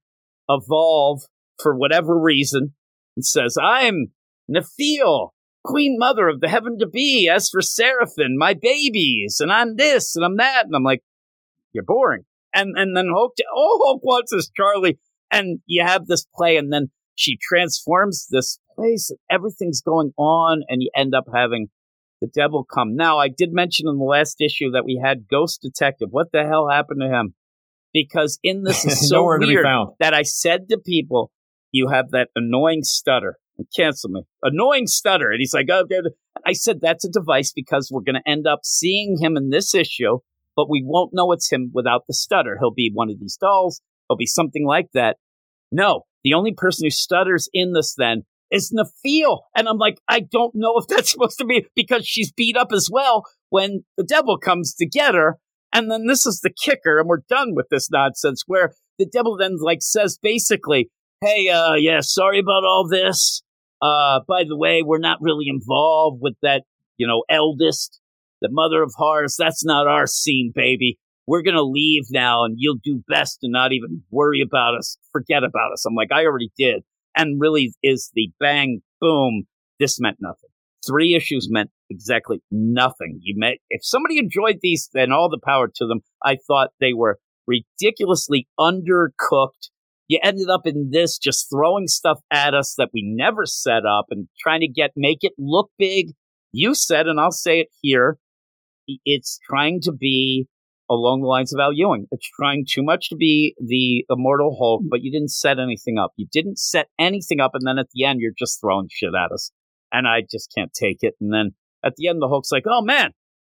evolve for whatever reason. It says, "I'm Nafeel, Queen Mother of the Heaven to Be. As for Seraphim, my babies, and I'm this and I'm that," and I'm like, you're boring. And then Hulk wants is Charlie, and you have this play, and then she transforms this place, and everything's going on, and you end up having the devil come. Now, I did mention in the last issue that we had Ghost Detective. What the hell happened to him? Because in this is so weird that I said to people, you have that annoying stutter. Cancel me. Annoying stutter. And he's like, oh, I said that's a device because we're going to end up seeing him in this issue, but we won't know it's him without the stutter. He'll be one of these dolls. He'll be something like that. No, the only person who stutters in this then is Nafeel. And I'm like, I don't know if that's supposed to be because she's beat up as well when the devil comes to get her. And then this is the kicker, and we're done with this nonsense, where the devil then says basically, hey, sorry about all this. By the way, we're not really involved with that, eldest. The mother of horrors, that's not our scene, baby. We're going to leave now, and you'll do best to not even worry about us. Forget about us. I'm like, I already did. And really is the bang, boom, this meant nothing. 3 issues meant exactly nothing. If somebody enjoyed these, then all the power to them. I thought they were ridiculously undercooked. You ended up in this just throwing stuff at us that we never set up and trying to make it look big. You said, and I'll say it here, it's trying to be along the lines of Al Ewing. It's trying too much to be the Immortal Hulk, but you didn't set anything up. You didn't set anything up, and then at the end, you're just throwing shit at us. And I just can't take it. And then at the end, the Hulk's like, oh, man,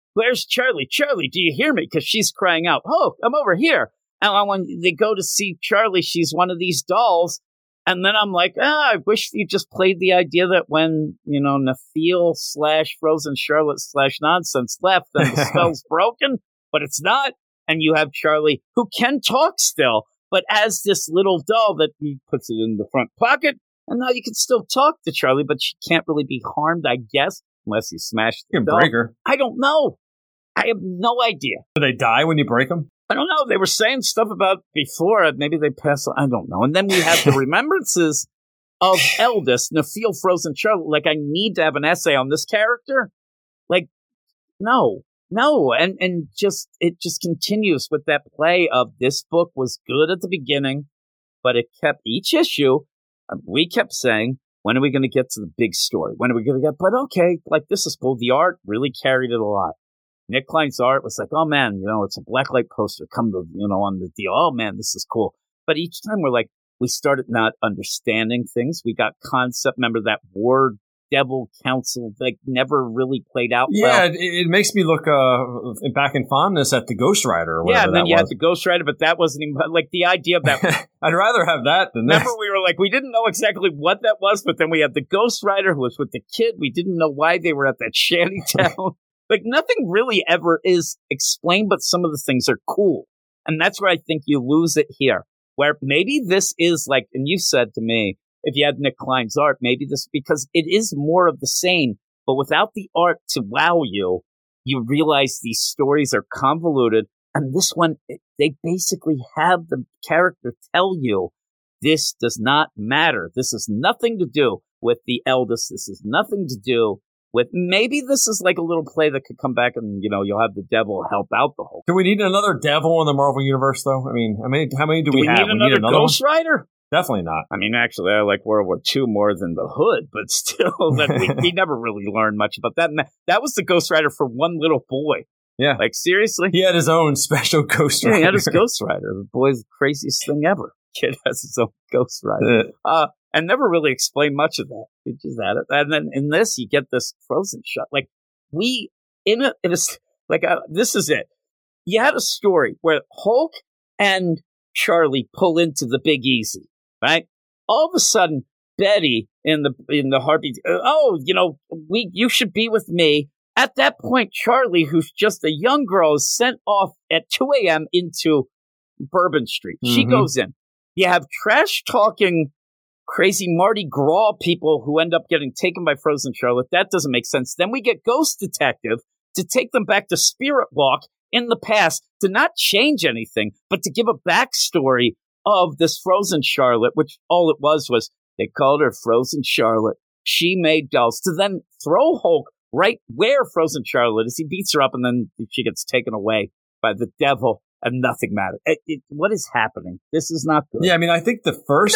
where's Charlie? Charlie, do you hear me? Because she's crying out, oh, I'm over here. And when they go to see Charlie, she's one of these dolls. And then I'm like, I wish you just played the idea that when, Nafeel / Frozen Charlotte / nonsense left, then the spell's broken, but it's not. And you have Charlie, who can talk still, but as this little doll that he puts it in the front pocket. And now you can still talk to Charlie, but she can't really be harmed, I guess, unless you smash the doll. Break her. I don't know. I have no idea. Do they die when you break them? I don't know. They were saying stuff about before. Maybe they pass. I don't know. And then we have the remembrances of Eldest, Nafeel, Frozen Charlotte. Like, I need to have an essay on this character. Like, no. And it just continues with that play of this book was good at the beginning, but it kept each issue. We kept saying, when are we going to get to the big story? When are we going to get, but okay, like, this is cool. The art really carried it a lot. Nick Klein's art was like, oh man, it's a blacklight poster come to, on the deal. Oh man, this is cool. But each time we started not understanding things. We got concept. Remember that War Devil Council, never really played out well. Yeah, it makes me look back in fondness at the Ghost Rider or whatever. Yeah, and then you had the Ghost Rider, but that wasn't even, the idea of that. I'd rather have that than this. Remember, we were like, we didn't know exactly what that was, but then we had the Ghost Rider who was with the kid. We didn't know why they were at that shanty town. Nothing really ever is explained, but some of the things are cool. And that's where I think you lose it here, where maybe this is and you said to me, if you had Nick Klein's art, maybe this, because it is more of the same, but without the art to wow you, you realize these stories are convoluted. And this one, they basically have the character tell you, this does not matter. This has nothing to do with the Eldest. This has nothing to do with, maybe this is like a little play that could come back and, you'll have the devil help out the whole. Do we need another devil in the Marvel Universe, though? I mean, how many do we have? Need another Ghost Rider? Definitely not. I mean, actually, I like World War II more than the Hood, but still, we never really learned much about that. And that was the Ghost Rider for one little boy. Yeah. Seriously? He had his own special Ghost Rider. Yeah, he had his Ghost Rider. The boy's the craziest thing ever. Kid has his own Ghost Rider. And never really explained much of that. He just had it. And then in this, you get this Frozen shot. This is it. You had a story where Hulk and Charlie pull into the Big Easy, right? All of a sudden, Betty in the heartbeat, you should be with me. At that point, Charlie, who's just a young girl, is sent off at 2 a.m. into Bourbon Street. Mm-hmm. She goes in. You have trash-talking, crazy Mardi Gras people who end up getting taken by Frozen Charlotte. That doesn't make sense. Then we get Ghost Detective to take them back to Spirit Walk in the past, to not change anything, but to give a backstory of this Frozen Charlotte, which all it was they called her Frozen Charlotte. She made dolls. To then throw Hulk right where Frozen Charlotte is. He beats her up and then she gets taken away by the devil and nothing matters. What is happening? This is not good. Yeah, I mean, I think the first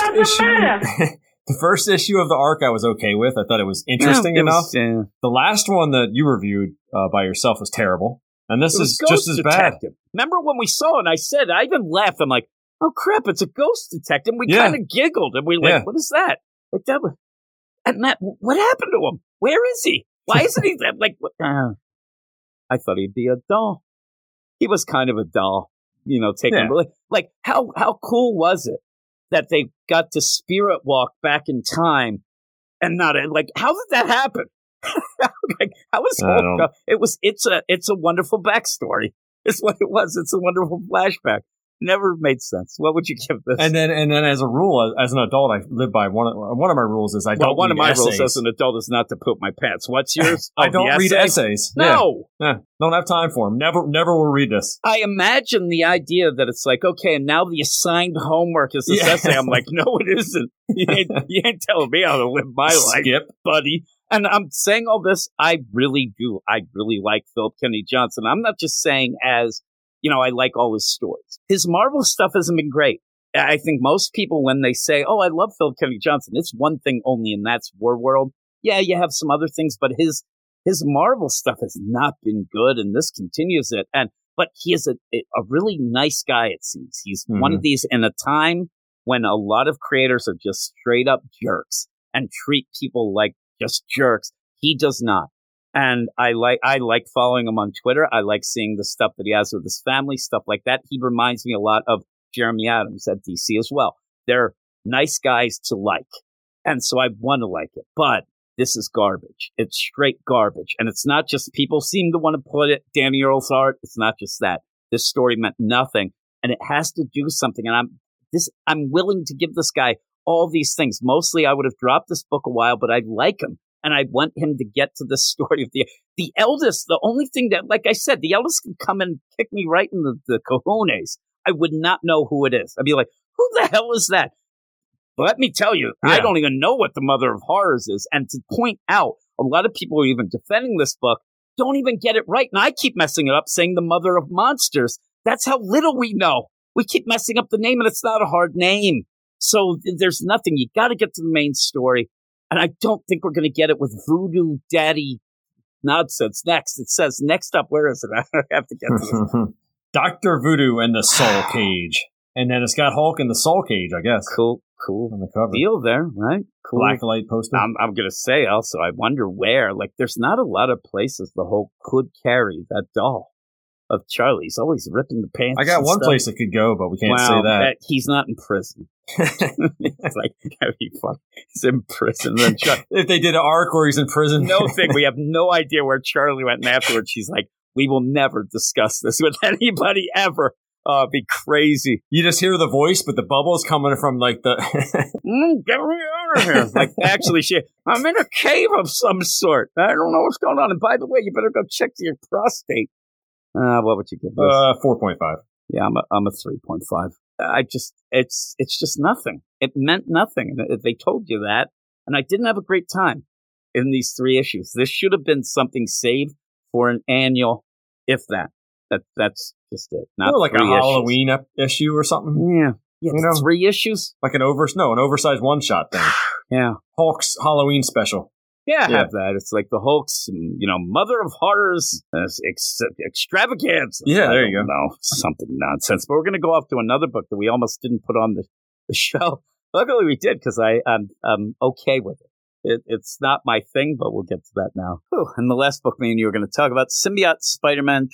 issue of the arc I was okay with. I thought it was interesting enough. The last one that you reviewed by yourself was terrible. And this is just as bad. Remember when we saw it, I even laughed. I'm like, oh crap, it's a Ghost Detective. We kind of giggled and we were like, what is that? And Matt, what happened to him? Where is he? Why isn't he that? I thought he'd be a doll. He was kind of a doll, taking how cool was it that they got to Spirit Walk back in time and not how did that happen? How was Hulk? It's a wonderful backstory. It's what it was. It's a wonderful flashback. Never made sense. What would you give this? And then as a rule, as an adult, I live by one of my rules is I don't. One read of my essays. rules as an adult is not to poop my pants. What's yours? I don't read essays. No, don't have time for them. Never will read this. I imagine the idea that it's okay, and now the assigned homework is this essay. I'm like, no, it isn't. You ain't telling me how to live my life, buddy. And I'm saying all this. I really do. I really like Philip Kennedy Johnson. I'm not just saying as. I like all his stories. His Marvel stuff hasn't been great. I think most people, when they say, oh, I love Philip Kennedy Johnson, it's one thing only, and that's War World. Yeah, you have some other things, but his Marvel stuff has not been good, and this continues it. But he is a really nice guy, it seems. He's one of these in a time when a lot of creators are just straight up jerks and treat people like just jerks. He does not. And I like following him on Twitter. I like seeing the stuff that he has with his family, stuff like that. He reminds me a lot of Jeremy Adams at DC as well. They're nice guys to like. And so I want to like it. But this is garbage. It's straight garbage. And it's not just people seem to want to put it, Danny Earl's art. It's not just that. This story meant nothing. And it has to do something. And I'm willing to give this guy all these things. Mostly I would have dropped this book a while, but I like him. And I want him to get to the story of the eldest. The only thing that, like I said, the eldest can come and kick me right in the cojones. I would not know who it is. I'd be like, who the hell is that? But let me tell you, I don't even know what the Mother of Horrors is. And to point out, a lot of people who are even defending this book don't even get it right. And I keep messing it up, saying the Mother of Monsters. That's how little we know. We keep messing up the name, and it's not a hard name. So there's nothing. You got to get to the main story. And I don't think we're going to get it with Voodoo Daddy nonsense next. It says next up, where is it? I have to get to this. Dr. Voodoo and the Soul Cage. And then it's got Hulk in the Soul Cage, I guess. Cool on the cover. deal there, right? Cool. Blacklight poster. I'm going to say also, I wonder where. Like, there's not a lot of places the Hulk could carry that doll of Charlie. He's always ripping the pants. I got one place it could go, but we can't say that. He's not in prison. It's like, that'd be funny. He's in prison. Then if they did an arc where he's in prison. No thing. We have no idea where Charlie went. And afterwards, she's like, we will never discuss this with anybody ever. It'd be crazy. You just hear the voice, but the bubble's coming from like the... Get me out of here. Like, actually, I'm in a cave of some sort. I don't know what's going on. And by the way, you better go check your prostate. What would you give this? 4.5. Yeah, I'm a 3.5. It's just nothing. It meant nothing. And they told you that. And I didn't have a great time in these 3 issues. This should have been something saved for an annual, if that. That's just it. Not like a Halloween issue or something. Yeah. You know, 3 issues? Like an oversized one-shot thing. Yeah. Hulk's Halloween special. Yeah, have that. It's like the Hulk's, Mother of Horrors extravaganza. Yeah, there you go. No, something nonsense. But we're going to go off to another book that we almost didn't put on the show. Luckily, we did because I'm okay with it. It's not my thing, but we'll get to that now. And the last book me and you were going to talk about, Symbiote Spider-Man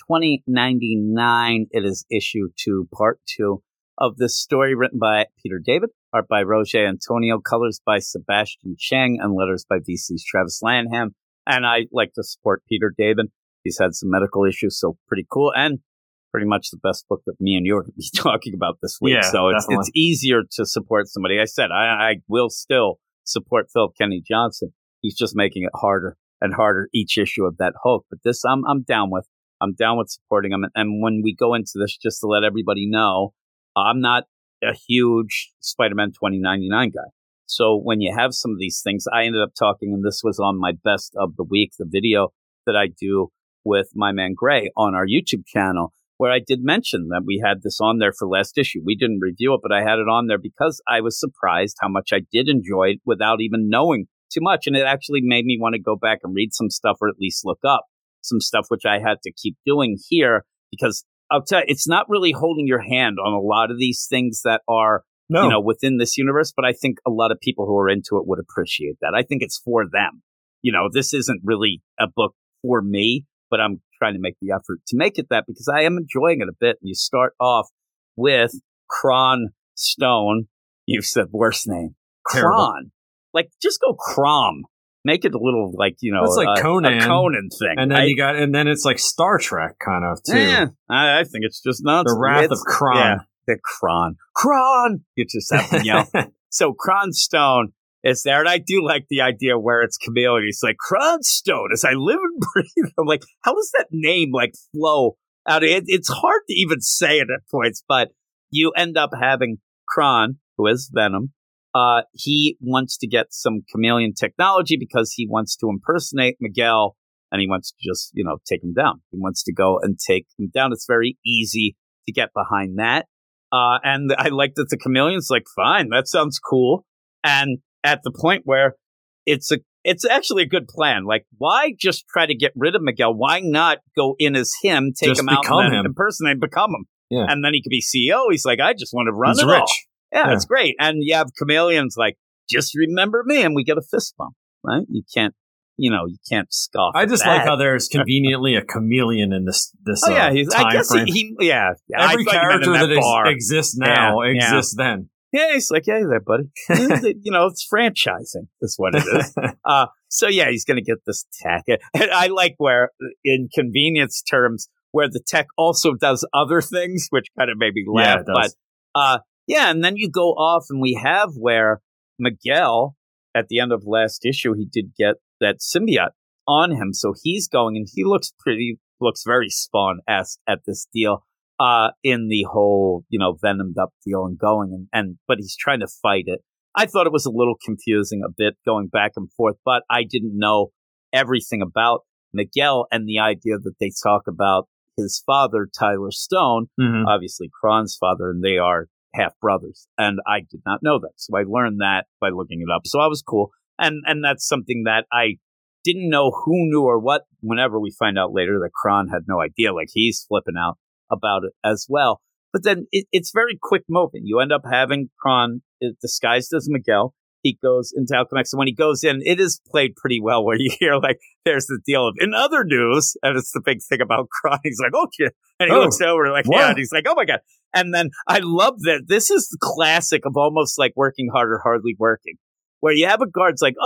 2099. It is issue 2, part 2 of this story written by Peter David, art by Roger Antonio, colors by Sebastian Cheng, and letters by VC's Travis Lanham. And I like to support Peter David. He's had some medical issues, so pretty cool. And pretty much the best book that me and you are going to be talking about this week. Yeah, so it's easier to support somebody. I said, I will still support Philip Kennedy Johnson. He's just making it harder and harder each issue of that Hulk. But this I'm down with. I'm down with supporting him. And when we go into this, just to let everybody know, I'm not a huge Spider-Man 2099 guy. So when you have some of these things, I ended up talking, and this was on my best of the week, the video that I do with my man Gray on our YouTube channel, where I did mention that we had this on there for last issue. We didn't review it, but I had it on there because I was surprised how much I did enjoy it without even knowing too much. And it actually made me want to go back and read some stuff, or at least look up some stuff, which I had to keep doing here, because I'll tell you, it's not really holding your hand on a lot of these things that are, within this universe. But I think a lot of people who are into it would appreciate that. I think it's for them. This isn't really a book for me, but I'm trying to make the effort to make it that, because I am enjoying it a bit. You start off with Kron Stone. You've said worst name. Kron. Like, just go Crom. Make it a little like, it's like Conan. A Conan thing. And then and then it's like Star Trek kind of too. Yeah, I think it's just nonsense. The Wrath of Kron. Yeah, the Kron. You just have to yell. So Kron Stone is there, and I do like the idea where it's chameleon. It's like Kron Stone, as I live and breathe. I'm like, how does that name flow out of it? It's hard to even say it at points, but you end up having Kron, who is Venom. He wants to get some chameleon technology because he wants to impersonate Miguel, and he wants to just, take him down. He wants to go and take him down. It's very easy to get behind that. And I like that the chameleon's like, fine, that sounds cool. And at the point where it's actually a good plan. Like, why just try to get rid of Miguel? Why not go in as him, take him out, and then impersonate, become him? Yeah. And then he could be CEO. He's like, I just want to run it all. Yeah, it's great. And you have chameleons like, just remember me, and we get a fist bump, right? You can't you can't scoff. I just at like that. how there's conveniently a chameleon in this Oh yeah, time I guess frame. I Every thought you meant in character that bar. exists now Yeah, exists then. Yeah, he's like, hey there, buddy. It's franchising is what it is. So yeah, he's going to get this tech. And I like where, in convenience terms, where the tech also does other things, which kind of made me laugh. Yeah, it does. But and then you go off, and we have where Miguel, at the end of last issue, he did get that symbiote on him, so he's going, and he looks very Spawn-esque at this deal. In the whole, venomed up deal and going, but he's trying to fight it. I thought it was a little confusing a bit going back and forth, but I didn't know everything about Miguel and the idea that they talk about his father, Tyler Stone, obviously Kron's father, and they are half brothers. And I did not know that. So I learned that by looking it up. So I was cool. And that's something that I didn't know who knew or what, whenever we find out later that Kron had no idea, like he's flipping out about it as well. But then it's very quick moving. You end up having Kron disguised as Miguel. He goes into Alchemax, and when he goes in, it is played pretty well where you hear, like, there's the deal of, in other news, and it's the big thing about Kron. He's like, oh, shit. And he looks over, like, what? yeah, and he's like, oh, my God. And then I love that this is the classic of almost like Working Harder, Hardly Working, where you have a guard's like,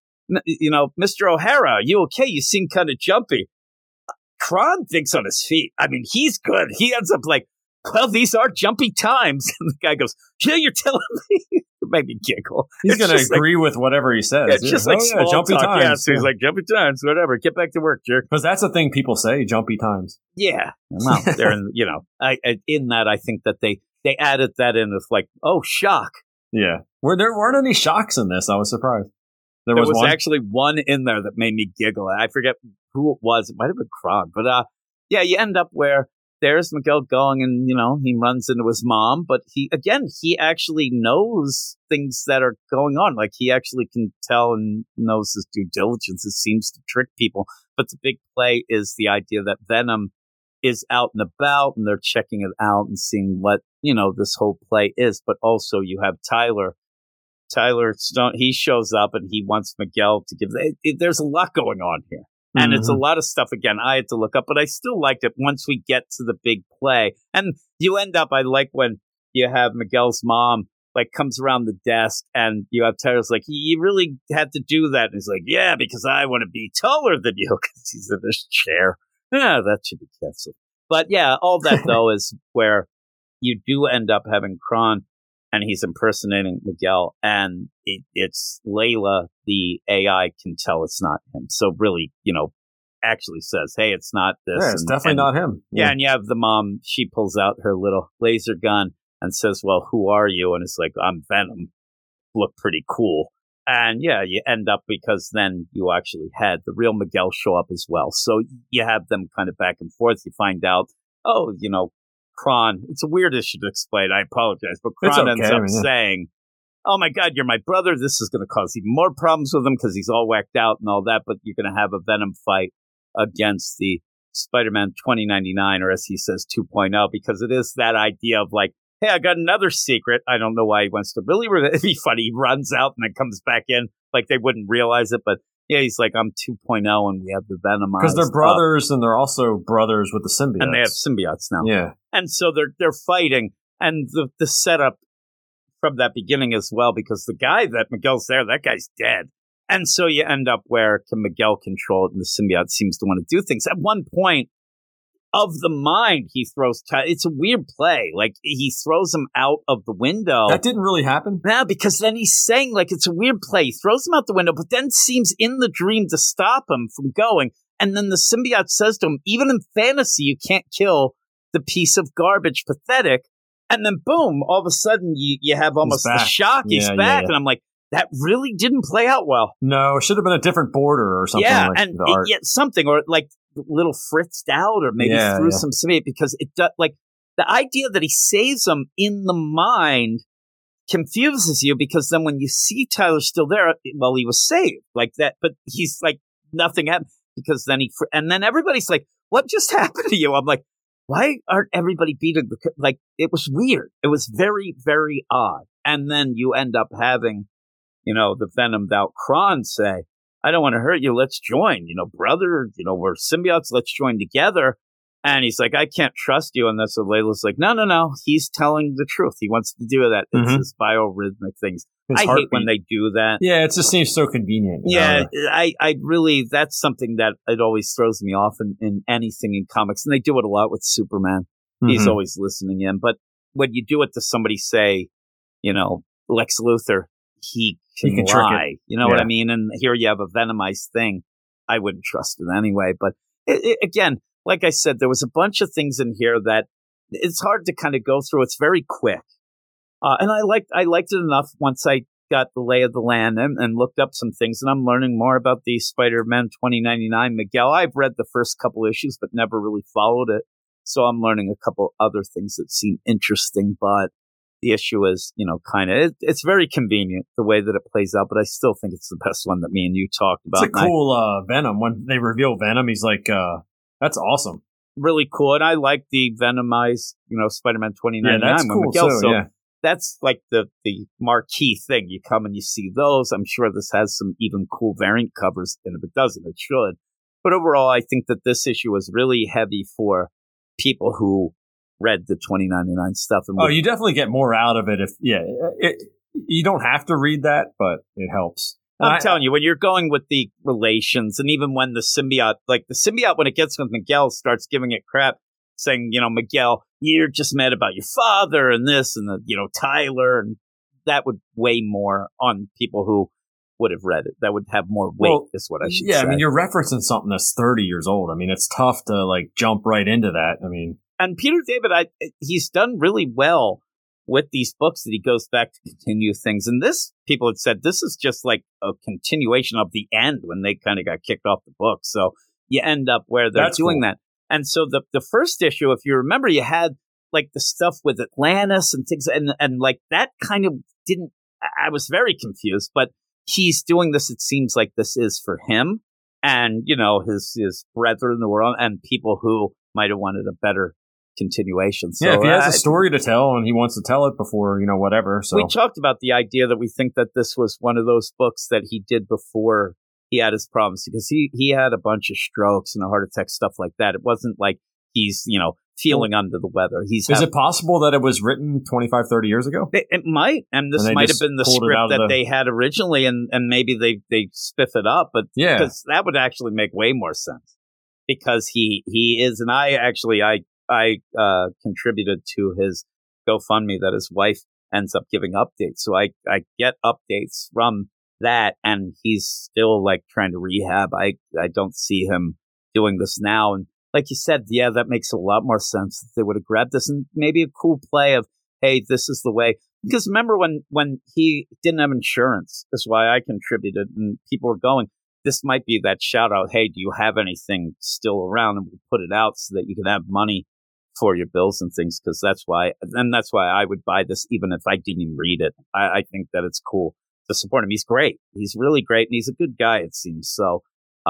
Mr. O'Hara, are you okay? You seem kind of jumpy. Kron thinks on his feet. I mean, he's good. He ends up like, well, these are jumpy times. And the guy goes, yeah, you're telling me? It made me giggle. He's going to agree with whatever he says. It's just like small jumpy talk. times. Yeah, so he's like, jumpy times, whatever. Get back to work, jerk. Because that's the thing people say, jumpy times. Yeah. Well, they're in, in that, I think that they added that in with like, oh, shock. Yeah. There weren't any shocks in this. I was surprised. There was one? Actually one in there that made me giggle. I forget who it was. It might have been Kron. But you end up where there's Miguel going, and he runs into his mom. But he actually knows things that are going on. Like he actually can tell and knows his due diligence. It seems to trick people. But the big play is the idea that Venom is out and about, and they're checking it out and seeing what this whole play is. But also you have Tyler Stone, he shows up and he wants Miguel to give. There's a lot going on here. And it's a lot of stuff, again, I had to look up, but I still liked it once we get to the big play. And you end up, I like when you have Miguel's mom, like, comes around the desk and you have Tyler's like, you really had to do that. And he's like, yeah, because I want to be taller than you, because he's in this chair. Yeah, that should be canceled. But yeah, all that, though, is where you do end up having Kron, and he's impersonating Miguel, and it's Layla, the AI, can tell it's not him. So really, actually says, hey, it's not this. Yeah, it's definitely not him. Yeah, and you have the mom, she pulls out her little laser gun and says, well, who are you? And it's like, I'm Venom. Look pretty cool. And yeah, you end up, because then you actually had the real Miguel show up as well. So you have them kind of back and forth. You find out, Kron, it's a weird issue to explain. I apologize. But Kron ends up saying, oh my God, you're my brother. This is going to cause even more problems with him because he's all whacked out and all that. But you're going to have a Venom fight against the Spider-Man 2099, or as he says, 2.0, because it is that idea of like, hey, I got another secret. I don't know why he wants to really. It'd be funny. He runs out and then comes back in like they wouldn't realize it. But yeah, he's like, I'm 2.0, and we have the Venom. Because they're brothers, and they're also brothers with the symbiotes. And they have symbiotes now. Yeah. And so they're fighting. And the setup from that beginning as well, because the guy that Miguel's there, that guy's dead. And so you end up where can Miguel control it, and the symbiote seems to want to do things. At one point of the mind, he throws. It's a weird play. Like, he throws him out of the window. That didn't really happen? Yeah, because then he's saying, like, it's a weird play. He throws him out the window, but then seems in the dream to stop him from going. And then the symbiote says to him, even in fantasy, you can't kill the piece of garbage, pathetic. And then, boom, all of a sudden, you have almost the shock. He's back. And I'm like, that really didn't play out well. No, it should have been a different border or something. Yeah, like and the art. Something, or like little fritzed out, or maybe through some symbiote, because it does, like, the idea that he saves him in the mind confuses you, because then when you see Tyler still there, well, he was saved like that, but he's like, nothing happened, because then and then everybody's like, what just happened to you? I'm like, why aren't everybody beating like, it was weird. It was very, very odd. And then you end up having, the Venomed out Kron say, I don't want to hurt you. Let's join, brother, we're symbiotes. Let's join together. And he's like, I can't trust you. And that's what Layla's like, no. He's telling the truth. He wants to do that. It's his biorhythmic things. I hate when they do that. Yeah, it just seems so convenient. Yeah, I really, that's something that it always throws me off in anything in comics. And they do it a lot with Superman. He's always listening in. But when you do it to somebody, say, Lex Luthor, he can lie. Trick it. You know what I mean? And here you have a Venomized thing. I wouldn't trust it anyway. But again, like I said, there was a bunch of things in here that it's hard to kind of go through. It's very quick. And I liked it enough once I got the lay of the land and looked up some things. And I'm learning more about the Spider-Man 2099 Miguel. I've read the first couple issues, but never really followed it. So I'm learning a couple other things that seem interesting. But the issue is, it's very convenient the way that it plays out. But I still think it's the best one that me and you talked about. It's a cool Venom. When they reveal Venom, he's like, that's awesome. Really cool. And I like the Venomized, Spider-Man 2099. Yeah, that's cool Miguel, too, so yeah. That's like the marquee thing. You come and you see those. I'm sure this has some even cool variant covers. And if it doesn't, it should. But overall, I think that this issue was really heavy for people who read the 2099 stuff. And you definitely get more out of it. You don't have to read that, but it helps. I'm telling you, when you're going with the relations, and even when the symbiote, when it gets with Miguel, starts giving it crap, saying, Miguel, you're just mad about your father and this and Tyler, and that would weigh more on people who would have read it. That would have more weight, is what I should say. Yeah, I mean, you're referencing something that's 30 years old. I mean, it's tough to jump right into that. I mean, and Peter David, he's done really well with these books that he goes back to continue things. And this, people had said, this is just like a continuation of the end when they kind of got kicked off the book. So you end up where they're doing that. And so the first issue, if you remember, you had like the stuff with Atlantis and things, and like that kind of didn't, I was very confused, but he's doing this. It seems like this is for him and, his brethren and people who might have wanted a better continuation. So, if he has a story to tell and he wants to tell it before, whatever. So we talked about the idea that we think that this was one of those books that he did before he had his problems, because he had a bunch of strokes and a heart attack, stuff like that. It wasn't like he's, feeling under the weather. Is it possible that it was written 25, 30 years ago? It might. And this might have been the script that they had originally, and maybe they spiff it up. But because that would actually make way more sense, because he is, and I contributed to his GoFundMe that his wife ends up giving updates. So I get updates from that, and he's still trying to rehab. I don't see him doing this now. And like you said, that makes a lot more sense. They would have grabbed this, and maybe a cool play of, hey, this is the way. Because remember when he didn't have insurance, that's why I contributed, and people were going, this might be that shout out, hey, do you have anything still around? And we'll put it out so that you can have money for your bills and things, because that's why I would buy this even if I didn't even read it. I think that it's cool to support him. He's great. He's really great, and he's a good guy, it seems. So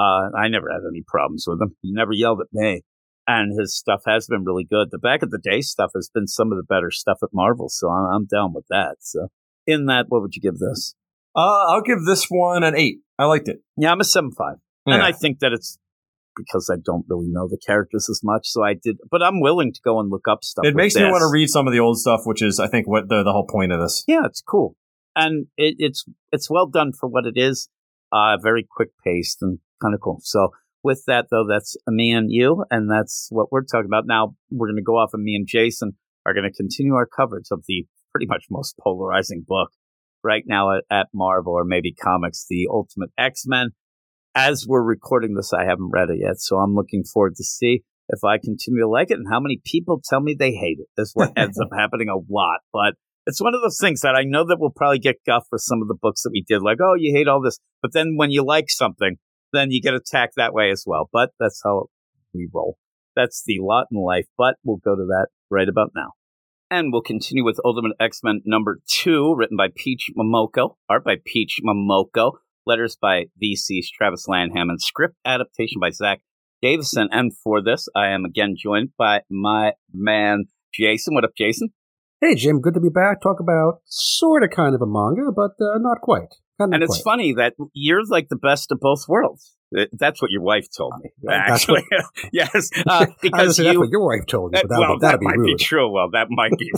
I never had any problems with him. He never yelled at me, and his stuff has been really good. The Back of the Day stuff has been some of the better stuff at Marvel, so I'm down with that. So in that, what would you give this? I'll give this one an 8. I liked it. Yeah, I'm a 7.5. Yeah. And I think that it's because I don't really know the characters as much, so I did. But I'm willing to go and look up stuff. It makes me want to read some of the old stuff, which is, I think, what the whole point of this. Yeah, it's cool, and it's well done for what it is. Very quick paced and kind of cool. So with that, though, that's me and you, and that's what we're talking about. Now we're going to go off, and me and Jason are going to continue our coverage of the pretty much most polarizing book right now at Marvel, or maybe comics, the Ultimate X-Men. As we're recording this, I haven't read it yet, so I'm looking forward to see if I continue to like it and how many people tell me they hate it. That's what ends up happening a lot. But it's one of those things that I know that we'll probably get guff for some of the books that we did, like, oh, you hate all this. But then when you like something, then you get attacked that way as well. But that's how we roll. That's the lot in life. But we'll go to that right about now. And we'll continue with Ultimate X-Men number 2, written by Peach Momoko, art by Peach Momoko, letters by VC's Travis Lanham, and script adaptation by Zach Davison. And for this, I am again joined by my man, Jason. What up, Jason? Hey, Jim. Good to be back. Talk about sort of kind of a manga, but not quite. And it's funny that you're like the best of both worlds. That's what your wife told me, actually. Yes, because that's what your wife told you. But that be might rude. be true. Well, that might be.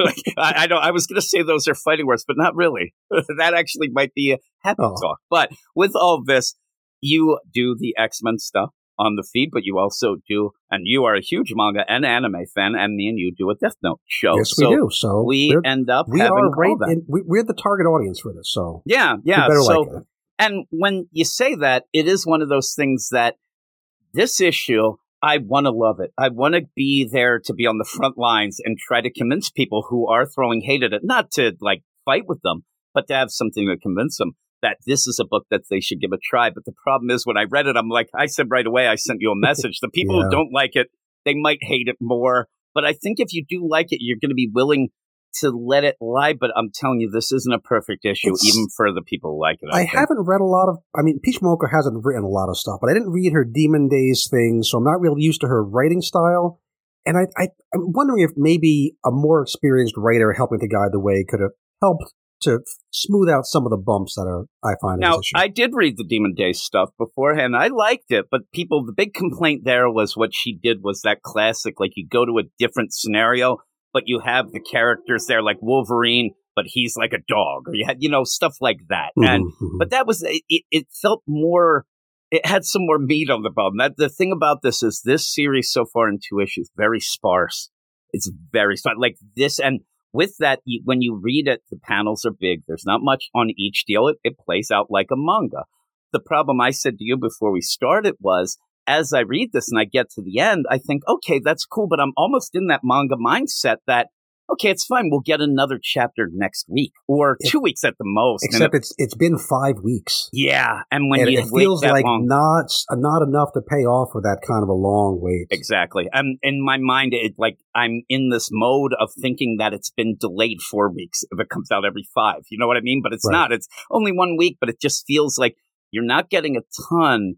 I know. I was going to say those are fighting words, but not really. That actually might be a happy talk. But with all this, you do the X-Men stuff on the feed, but you also do, and you are a huge manga and anime fan, and me and you do a Death Note show. Yes, we do. So we end up having all that. We're the target audience for this. So yeah. better like it. And when you say that, it is one of those things that this issue, I want to love it. I want to be there to be on the front lines and try to convince people who are throwing hate at it, not to like fight with them, but to have something to convince them that this is a book that they should give a try. But the problem is when I read it, I'm like, I said right away, I sent you a message. The people who don't like it, they might hate it more. But I think if you do like it, you're going to be willing to let it lie, but I'm telling you, this isn't a perfect issue, even for the people who like it. I haven't read a lot of, Peach Momoko hasn't written a lot of stuff, but I didn't read her Demon Days thing, so I'm not really used to her writing style. And I'm wondering if maybe a more experienced writer helping to guide the way could have helped to smooth out some of the bumps that I find in this issue. I did read the Demon Days stuff beforehand. I liked it, but the big complaint there was what she did was that classic, like you go to a different scenario, but you have the characters there like Wolverine, but he's like a dog, or you had, stuff like that. But that was, it felt more, it had some more meat on the bone. The thing about this is this series so far in 2 issues, very sparse. It's very sparse. Like this, and with that, when you read it, the panels are big. There's not much on each deal. It plays out like a manga. The problem I said to you before we started was, as I read this and I get to the end, I think, okay, that's cool, but I'm almost in that manga mindset that, okay, it's fine. We'll get another chapter next week or 2 weeks at the most. Except it's been 5 weeks. Yeah, and when you it feels wait that like long, not enough to pay off for that kind of a long wait. Exactly. In my mind, I'm in this mode of thinking that it's been delayed 4 weeks if it comes out every 5. You know what I mean? But it's not. It's only 1 week, but it just feels like you're not getting a ton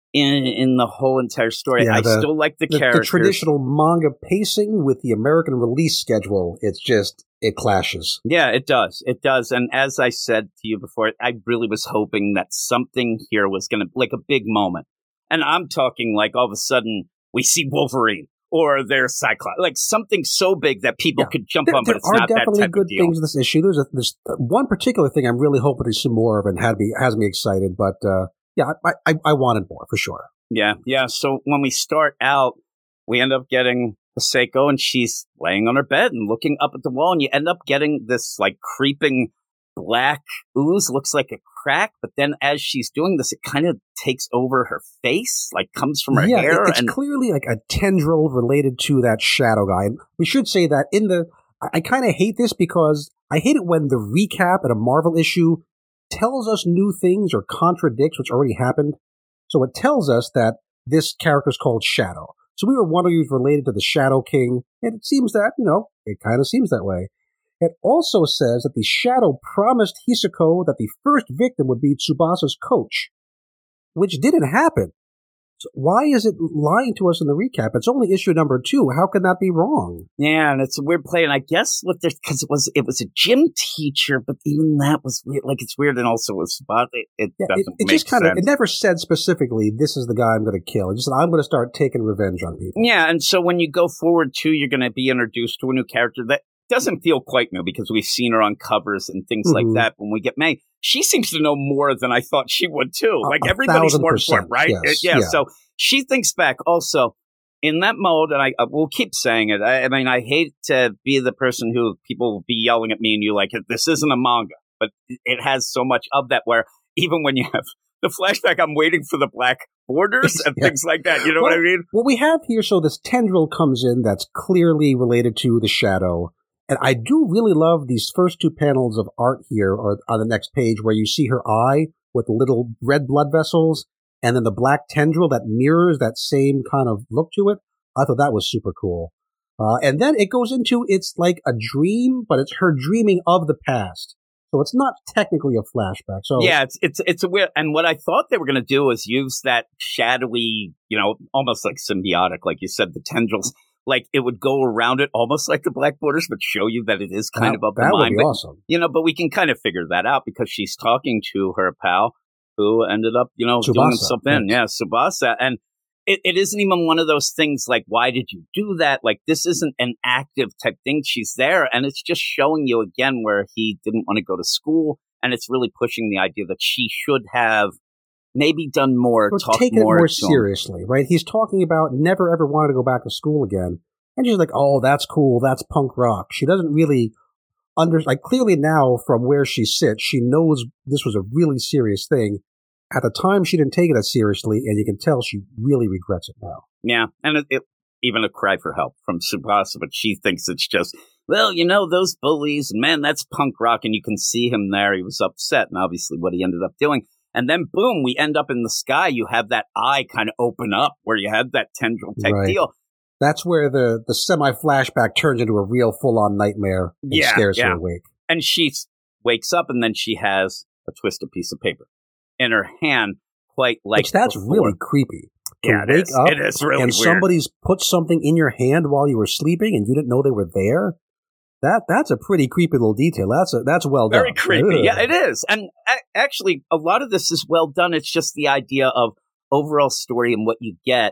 in the whole entire story. I still like the characters. The traditional manga pacing with the American release schedule, it clashes. Yeah, it does. It does. And as I said to you before, I really was hoping that something here was going to, like a big moment. And I'm talking like all of a sudden we see Wolverine or there's Cyclops, like something so big that people could jump on, but it's not that type of deal. There are definitely good things in this issue. There's one particular thing I'm really hoping to see more of and has me excited, but yeah, I wanted more for sure. Yeah. So when we start out, we end up getting Seiko, and she's laying on her bed and looking up at the wall, and you end up getting this like creeping black ooze, looks like a crack, but then as she's doing this, it kind of takes over her face, like comes from her hair. It's clearly like a tendril related to that shadow guy. And we should say that I kind of hate this because I hate it when the recap at a Marvel issue tells us new things or contradicts what's already happened. So it tells us that this character is called Shadow. So we were wondering if he was related to the Shadow King, and it seems that, it kind of seems that way. It also says that the Shadow promised Hisako that the first victim would be Tsubasa's coach, which didn't happen. So why is it lying to us in the recap? It's only issue number 2. How can that be wrong? Yeah, and it's a weird play. And I guess because it was a gym teacher, but even that was weird. Like it's weird, and also was it doesn't make just sense. It never said specifically, this is the guy I'm going to kill. It just said, I'm going to start taking revenge on people. Yeah, and so when you go forward too, you're going to be introduced to a new character that doesn't feel quite new because we've seen her on covers and things like that. When we get May, she seems to know more than I thought she would too. Like everybody's more important, right? Yes, yeah. So she thinks back also in that mode, and I will keep saying it. I mean, I hate to be the person who people will be yelling at me and you like, this isn't a manga, but it has so much of that where even when you have the flashback, I'm waiting for the black borders and things like that. You know what I mean? What we have here, so this tendril comes in that's clearly related to the Shadow. And I do really love these first 2 panels of art here, or on the next page, where you see her eye with the little red blood vessels, and then the black tendril that mirrors that same kind of look to it. I thought that was super cool. And then it goes into, it's like a dream, but it's her dreaming of the past. So it's not technically a flashback. So yeah, it's a weird. And what I thought they were going to do is use that shadowy, almost like symbiotic, like you said, the tendrils. like it would go around it almost like the black borders, but show you that it is kind of up the that would mind. be But, awesome. but we can kind of figure that out because she's talking to her pal who ended up, doing Tsubasa, something. yes. Yeah, Tsubasa. And it isn't even one of those things like, why did you do that? Like, this isn't an active type thing. She's there, and it's just showing you again where he didn't want to go to school, and it's really pushing the idea that she should have maybe done more, Or talk taking more it more to him. seriously, right? He's talking about never ever wanted to go back to school again. And she's like, oh, that's cool. That's punk rock. She doesn't really clearly now from where she sits, she knows this was a really serious thing. At the time, she didn't take it as seriously, and you can tell she really regrets it now. Yeah, and it even a cry for help from Tsubasa, but she thinks it's just, well, those bullies, man, that's punk rock, and you can see him there. He was upset, and obviously what he ended up doing. And then, boom, we end up in the sky. You have that eye kind of open up where you have that tendril type Right. deal. That's where the semi-flashback turns into a real full-on nightmare and Yeah, scares yeah. her awake. And she wakes up, and then she has a twisted piece of paper in her hand, quite like Which that's before. really creepy. To Yeah, it wake is. up It is really and weird. somebody's put something in your hand while you were sleeping and you didn't know they were there. That's a pretty creepy little detail. That's well done. Very creepy. Ugh. Yeah, it is. And actually, a lot of this is well done. It's just the idea of overall story and what you get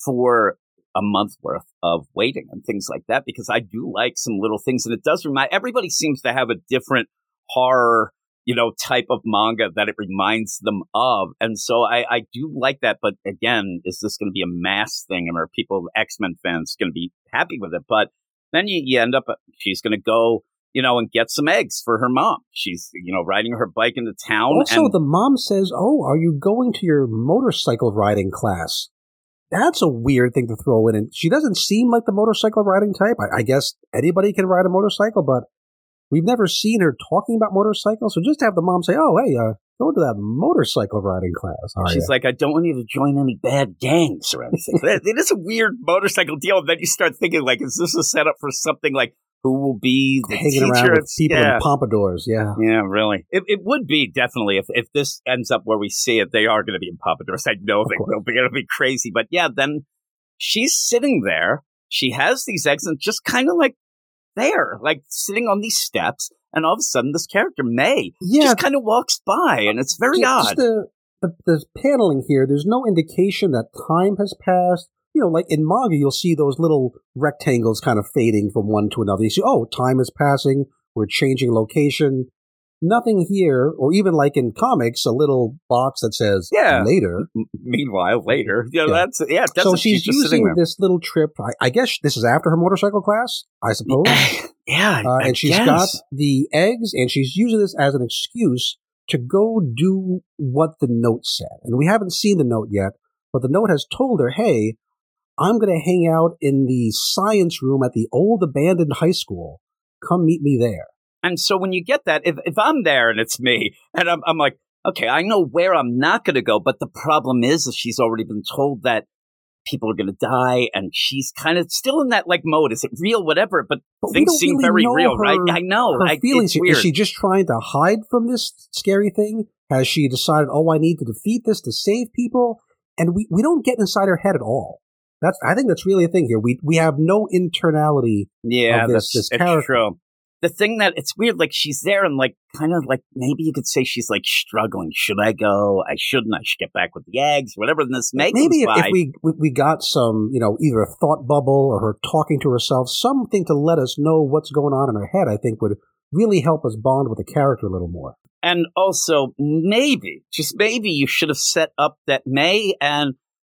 for a month worth of waiting and things like that, because I do like some little things. And it does remind, everybody seems to have a different horror, type of manga that it reminds them of. And so I do like that. But again, is this going to be a mass thing? And are people, X-Men fans, going to be happy with it? But then you end up, she's going to go, and get some eggs for her mom. She's, riding her bike into town. Also, and the mom says, oh, are you going to your motorcycle riding class? That's a weird thing to throw in. And she doesn't seem like the motorcycle riding type. I guess anybody can ride a motorcycle, but we've never seen her talking about motorcycles. So just have the mom say, oh, hey, go to that motorcycle riding class. she's like, I don't want you to join any bad gangs or anything. It is a weird motorcycle deal. And then you start thinking, like, is this a setup for something like who will be the hanging teacher? around with people Yeah. in pompadours. Yeah. Yeah, really. It would be definitely if this ends up where we see it, they are going to be in pompadours. I know they will be. It'll be crazy. But yeah, then she's sitting there. She has these eggs and just kind of like there, like sitting on these steps. And all of a sudden, this character, May, just kind of walks by. And it's very Just odd. the paneling here, there's no indication that time has passed. Like in manga, you'll see those little rectangles kind of fading from one to another. You see, oh, time is passing. We're changing location. Nothing here, or even like in comics, a little box that says later. Meanwhile, later, Yeah. that's So she's just sitting using there. this little trip. I guess this is after her motorcycle class, I suppose. Yeah, I And she's guess. got the eggs, and she's using this as an excuse to go do what the note said. And we haven't seen the note yet, but the note has told her, hey, I'm going to hang out in the science room at the old abandoned high school. Come meet me there. And so when you get that, if I'm there and it's me, and I'm like, okay, I know where I'm not going to go, but the problem is she's already been told that people are going to die, and she's kind of still in that like mode. Is it real? Whatever, but we things don't seem really very know real, right? her- I know. Her feelings, it's weird. is she just trying to hide from this scary thing? Has she decided, oh, I need to defeat this to save people? And we don't get inside her head at all. I think that's really a thing here. We have no internality. Yeah, of this it's character. true. The thing that it's weird, like she's there and like kind of like maybe you could say she's like struggling. Should I go? I shouldn't. I should get back with the eggs. Whatever this may Maybe comes if by. we got some, either a thought bubble or her talking to herself, something to let us know what's going on in her head, I think would really help us bond with the character a little more. And also, maybe, just maybe, you should have set up that May and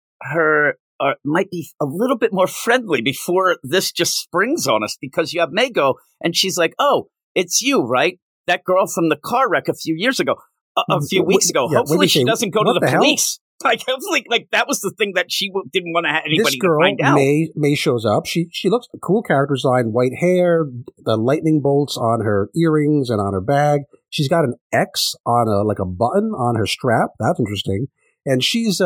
her might be a little bit more friendly before this just springs on us, because you have May go, and she's like, oh, it's you, right? That girl from the car wreck a few years ago, a few weeks ago. Yeah, Hopefully when you she say, doesn't go to "What the the hell?" police. Like, hopefully, like that was the thing that she didn't want to have anybody This girl, to find out. May shows up. She looks cool character design, white hair, the lightning bolts on her earrings and on her bag. She's got an X on a button on her strap. That's interesting. And she's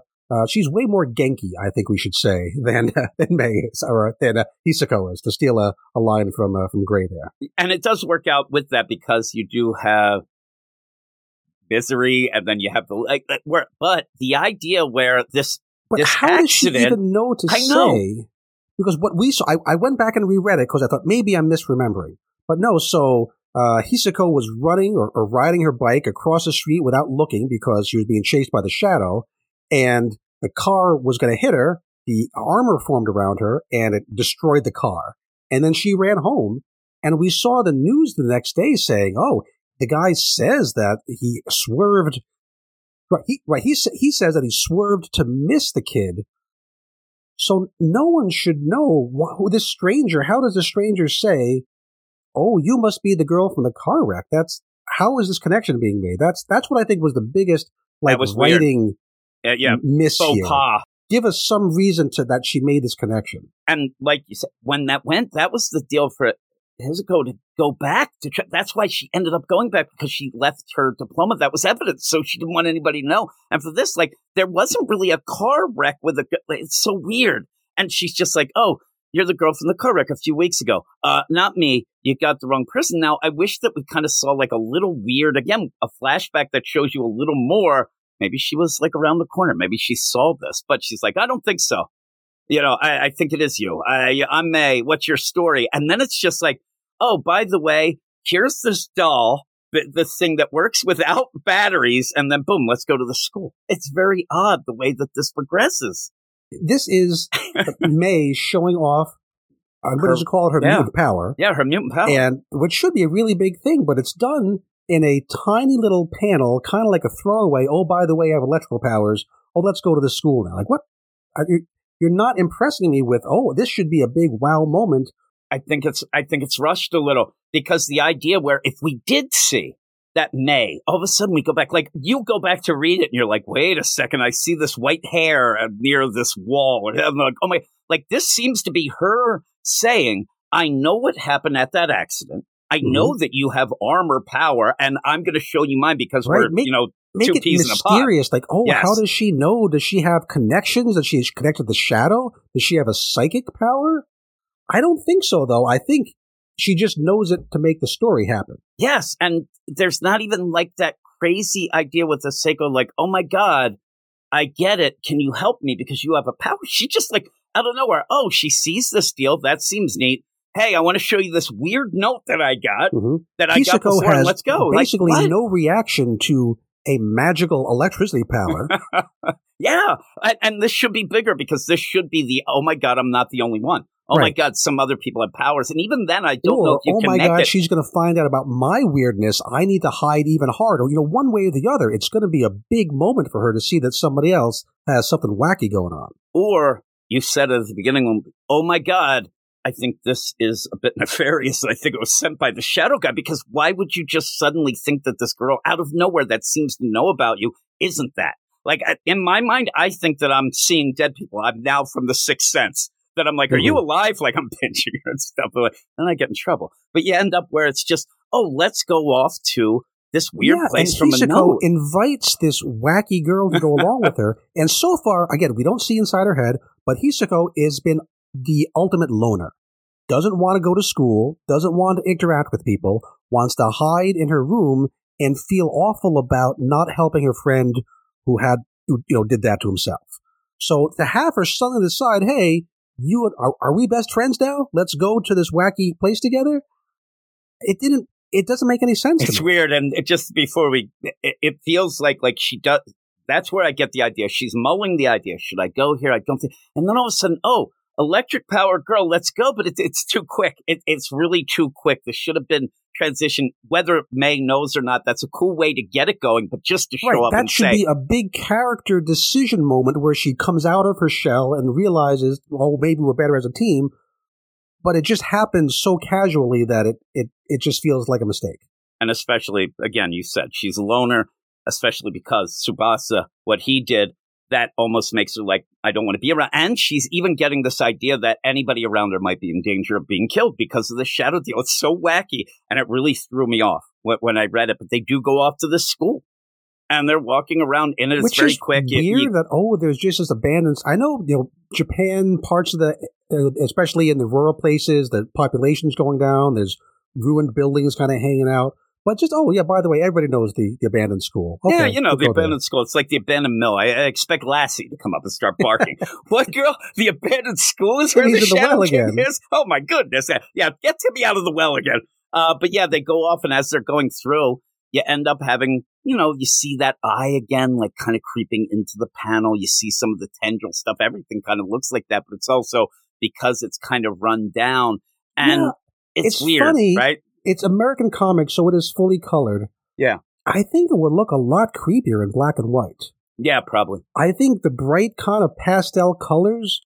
way more Genki, I think we should say, than May is, or than Hisako is, to steal a line from Gray there. And it does work out with that, because you do have misery, and then you have but the idea where this But this how does she accident, even know to I know. say because what we saw, I went back and reread it because I thought maybe I'm misremembering. But no, so Hisako was running or riding her bike across the street without looking because she was being chased by the shadow, and the car was going to hit her. The armor formed around her, and it destroyed the car. And then she ran home, and we saw the news the next day saying, oh, the guy says that he swerved. He says that he swerved to miss the kid. So no one should know who this stranger, how does the stranger say, oh, you must be the girl from the car wreck? How is this connection being made? That's what I think was the biggest, writing miss faux here. pas. Give us some reason that she made this connection. And like you said, when that went, that was the deal for Hisako to go back. That's why she ended up going back, because she left her diploma. That was evidence, so she didn't want anybody to know. And for this, there wasn't really a car wreck with it's so weird. And she's just like, oh, you're the girl from the car wreck a few weeks ago. Not me. You got the wrong person. Now, I wish that we kind of saw a little weird, again, a flashback that shows you a little more. Maybe she was around the corner. Maybe she saw this, but she's like, I don't think so. I think it is you. I'm May. What's your story? And then it's just like, oh, by the way, here's this doll, the thing that works without batteries. And then boom, let's go to the school. It's very odd the way that this progresses. This is May showing off, what does it call it? Her mutant power. Yeah, her mutant power. And which should be a really big thing, but it's done in a tiny little panel, kind of like a throwaway. Oh, by the way, I have electrical powers. Oh, let's go to the school now. What? You're not impressing me with, oh, this should be a big wow moment. I think it's rushed a little, because the idea where if we did see that May, all of a sudden we go back, you go back to read it and you're like, wait a second, I see this white hair near this wall. And I'm like, oh my, this seems to be her saying, I know what happened at that accident. I know that you have armor power, and I'm going to show you mine because we're, make two it peas mysterious. in a pod. Yes. How does she know? Does she have connections? Does she connected to the shadow? Does she have a psychic power? I don't think so, though. I think she just knows it to make the story happen. Yes, and there's not even that crazy idea with Hisako, oh my God, I get it. Can you help me because you have a power? She just out of nowhere, oh, she sees this deal. That seems neat. Hey, I want to show you this weird note that I got that I got before, and let's go. Basically, no reaction to a magical electricity power. Yeah, and this should be bigger, because this should be the, oh my God, I'm not the only one. Oh my God, some other people have powers. And even then, I don't know if you connect it. Oh my God, she's going to find out about my weirdness. I need to hide even harder. One way or the other, it's going to be a big moment for her to see that somebody else has something wacky going on. Or you said at the beginning, oh my God, I think this is a bit nefarious. I think it was sent by the shadow guy, because why would you just suddenly think that this girl out of nowhere that seems to know about you isn't that? In my mind, I think that I'm seeing dead people. I'm now from the Sixth Sense. That I'm are you alive? I'm pinching her and stuff. And I get in trouble. But you end up where it's just, oh, let's go off to this weird place from a note. Invites this wacky girl to go along with her. And so far, again, we don't see inside her head, but Hisako has been the ultimate loner. Doesn't want to go to school, doesn't want to interact with people, wants to hide in her room and feel awful about not helping her friend who did that to himself. So to have her suddenly decide, hey, are we best friends now? Let's go to this wacky place together. It doesn't make any sense to me. It's weird, and it just before it feels like she does. That's where I get the idea. She's mulling the idea. Should I go here? I don't think. And then all of a sudden, oh, electric power girl, let's go. But it's too quick. It's really too quick. This should have been transition. Whether May knows or not, that's a cool way to get it going. But just to show up and say, that should be a big character decision moment where she comes out of her shell and realizes, oh, maybe we're better as a team. But it just happens so casually that it just feels like a mistake. And especially, again, you said she's a loner, especially because Tsubasa, what he did, that almost makes her I don't want to be around. And she's even getting this idea that anybody around her might be in danger of being killed because of the shadow deal. It's so wacky. And it really threw me off when I read it. But they do go off to this school. And they're walking around in it. It's very quick. Weird that, there's just this abandoned. I know, Japan, parts of especially in the rural places, the population's going down. There's ruined buildings kind of hanging out. But just, oh, yeah, by the way, everybody knows the abandoned school. Okay, yeah, you know, we'll the go there. abandoned school. It's like the abandoned mill. I expect Lassie to come up and start barking. What, girl? The abandoned school is where the Timmy's in the Shadow well King again. is? Oh, my goodness. Yeah, get Timmy out of the well again. But yeah, they go off, and as they're going through, you end up having, you know, you see that eye again, like kind of creeping into the panel. You see some of the tendril stuff. Everything kind of looks like that, but it's also because it's kind of run down. And Yeah, it's weird, funny. right? It's American comics, so it is fully colored. Yeah. I think it would look a lot creepier in black and white. Yeah, probably. I think the bright kind of pastel colors,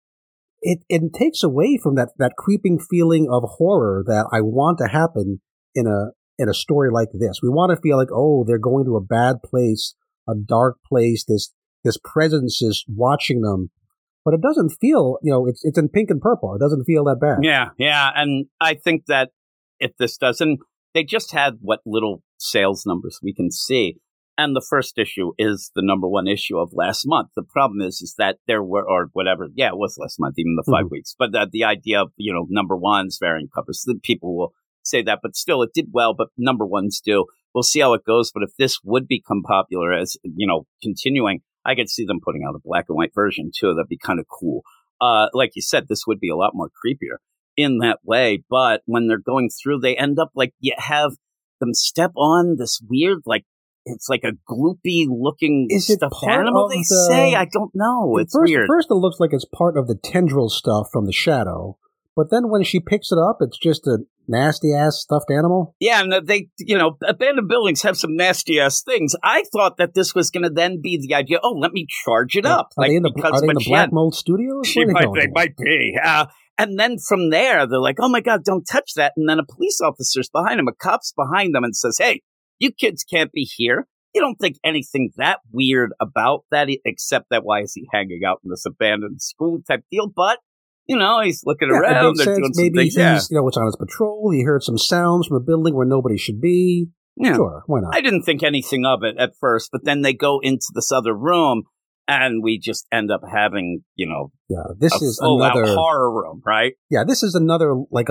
it takes away from that creeping feeling of horror that I want to happen in a story like this. We want to feel like, oh, they're going to a bad place, a dark place. This presence is watching them, but it doesn't feel, you know, it's in pink and purple. It doesn't feel that bad. Yeah, and I think that if this doesn't, they just had what little sales numbers we can see. And the first issue is the number one issue of last month. The problem is that there were, or whatever, yeah, it was last month, even the 5 weeks. But the idea of, you know, number ones, variant covers, the people will say that, but still it did well, but number ones do. We'll see how it goes. But if this would become popular as, you know, continuing, I could see them putting out a black and white version too. That'd be kind of cool. Like you said, this would be a lot more creepier in that way. But when they're going through, they end up like you have them step on this weird, like, it's like a gloopy looking stuffed animal, they say. I don't know. It's weird. First, it looks like it's part of the tendril stuff from the Shadow. But then when she picks it up, it's just a nasty-ass stuffed animal. Yeah, and they, you know, abandoned buildings have some nasty-ass things. I thought that this was going to then be the idea, oh, let me charge it up. Are they in the Black Mold Studios? They might be. And then from there, they're like, oh, my God, don't touch that. And then a police officer's behind them, a cop's behind them and says, hey, you kids can't be here. You don't think anything that weird about that, except that why is he hanging out in this abandoned school type deal? But, you know, he's looking around. They're doing maybe some things. he's, you know, it's on his patrol. He heard some sounds from a building where nobody should be. Yeah. Sure, why not? I didn't think anything of it at first, but then they go into this other room, and we just end up having, you know, this is another horror room, right? Yeah, this is another, like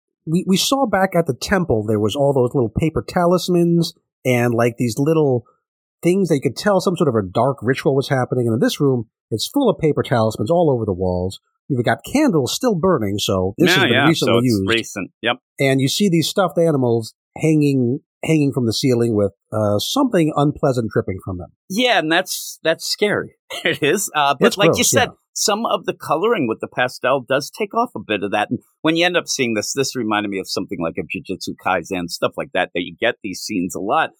we saw back at the temple, there was all those little paper talismans and like these little things that you could tell some sort of a dark ritual was happening. And in this room, it's full of paper talismans all over the walls. You've got candles still burning, so this has been recently used. Recent, yep. And you see these stuffed animals hanging from the ceiling with something unpleasant dripping from them. Yeah, and that's scary. It is. But it's like gross, you said, yeah. some of the coloring with the pastel does take off a bit of that. And when you end up seeing this reminded me of something like a Jujutsu Kaisen, stuff like that you get these scenes a lot.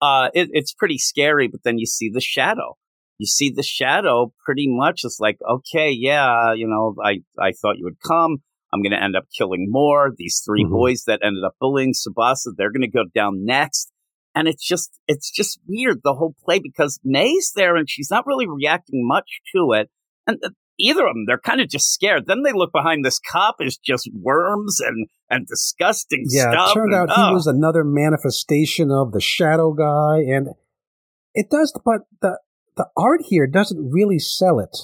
It's pretty scary, but then you see the shadow. You see the shadow pretty much. It's like, okay, yeah, you know, I thought you would come. I'm going to end up killing more. These three boys that ended up bullying Tsubasa, they're going to go down next. And it's just weird, the whole play, because May's there and she's not really reacting much to it. And either of them, they're kind of just scared. Then they look behind this cop as just worms and disgusting stuff. Yeah, it turned out he was another manifestation of the shadow guy. And it does, but the art here doesn't really sell it.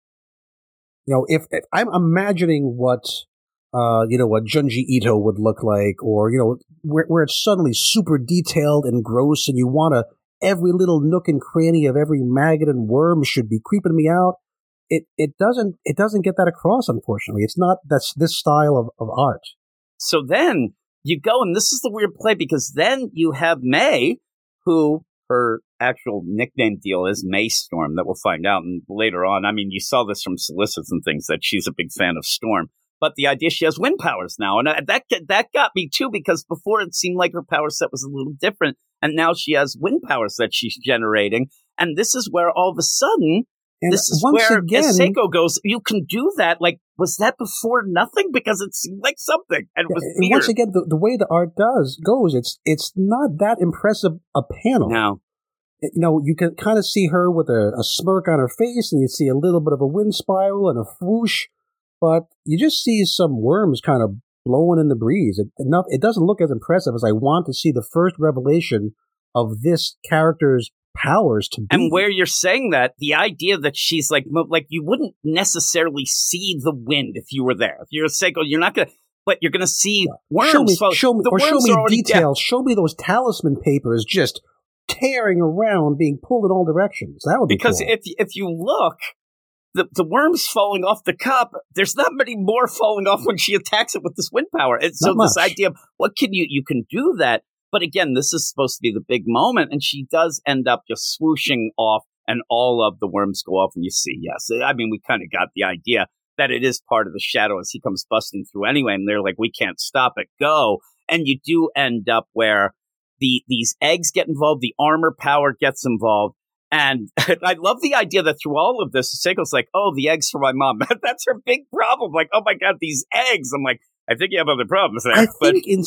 You know, if I'm imagining what Junji Ito would look like, or, you know, where it's suddenly super detailed and gross and you want every little nook and cranny of every maggot and worm should be creeping me out. It doesn't get that across, unfortunately. It's not this style of art. So then you go, and this is the weird play, because then you have May, who her actual nickname deal is May Storm, that we'll find out later on. I mean, you saw this from solicits and things, that she's a big fan of Storm. But the idea she has wind powers now, and that got me too, because before it seemed like her power set was a little different, and now she has wind powers that she's generating. And this is where all of a sudden, this is where Seiko goes, you can do that. Like, was that before nothing? Because it seemed like something, and it was weird. Once again, the way the art goes, it's not that impressive a panel. No. You know, you can kind of see her with a smirk on her face, and you see a little bit of a wind spiral and a whoosh, but you just see some worms kind of blowing in the breeze. It doesn't look as impressive as I want to see the first revelation of this character's powers to be. And where you're saying that, the idea that she's like you wouldn't necessarily see the wind if you were there. If you're a Seiko, you're not going to. but you're going to see worms. Show me are already details. Show me those talisman papers just tearing around, being pulled in all directions. That would be because cool. if you look, the worms falling off the cup, there's not many more falling off when she attacks it with this wind power. And so this idea of what can you can do that. But again, this is supposed to be the big moment, and she does end up just swooshing off, and all of the worms go off, and you see, yes, I mean, we kind of got the idea that it is part of the shadow as he comes busting through anyway, and they're like, we can't stop it, go. And you do end up where these eggs get involved, the armor power gets involved, and I love the idea that through all of this, Seiko's like, oh, the eggs for my mom. That's her big problem. Like, oh my God, these eggs. I'm like, I think you have other problems there. I think in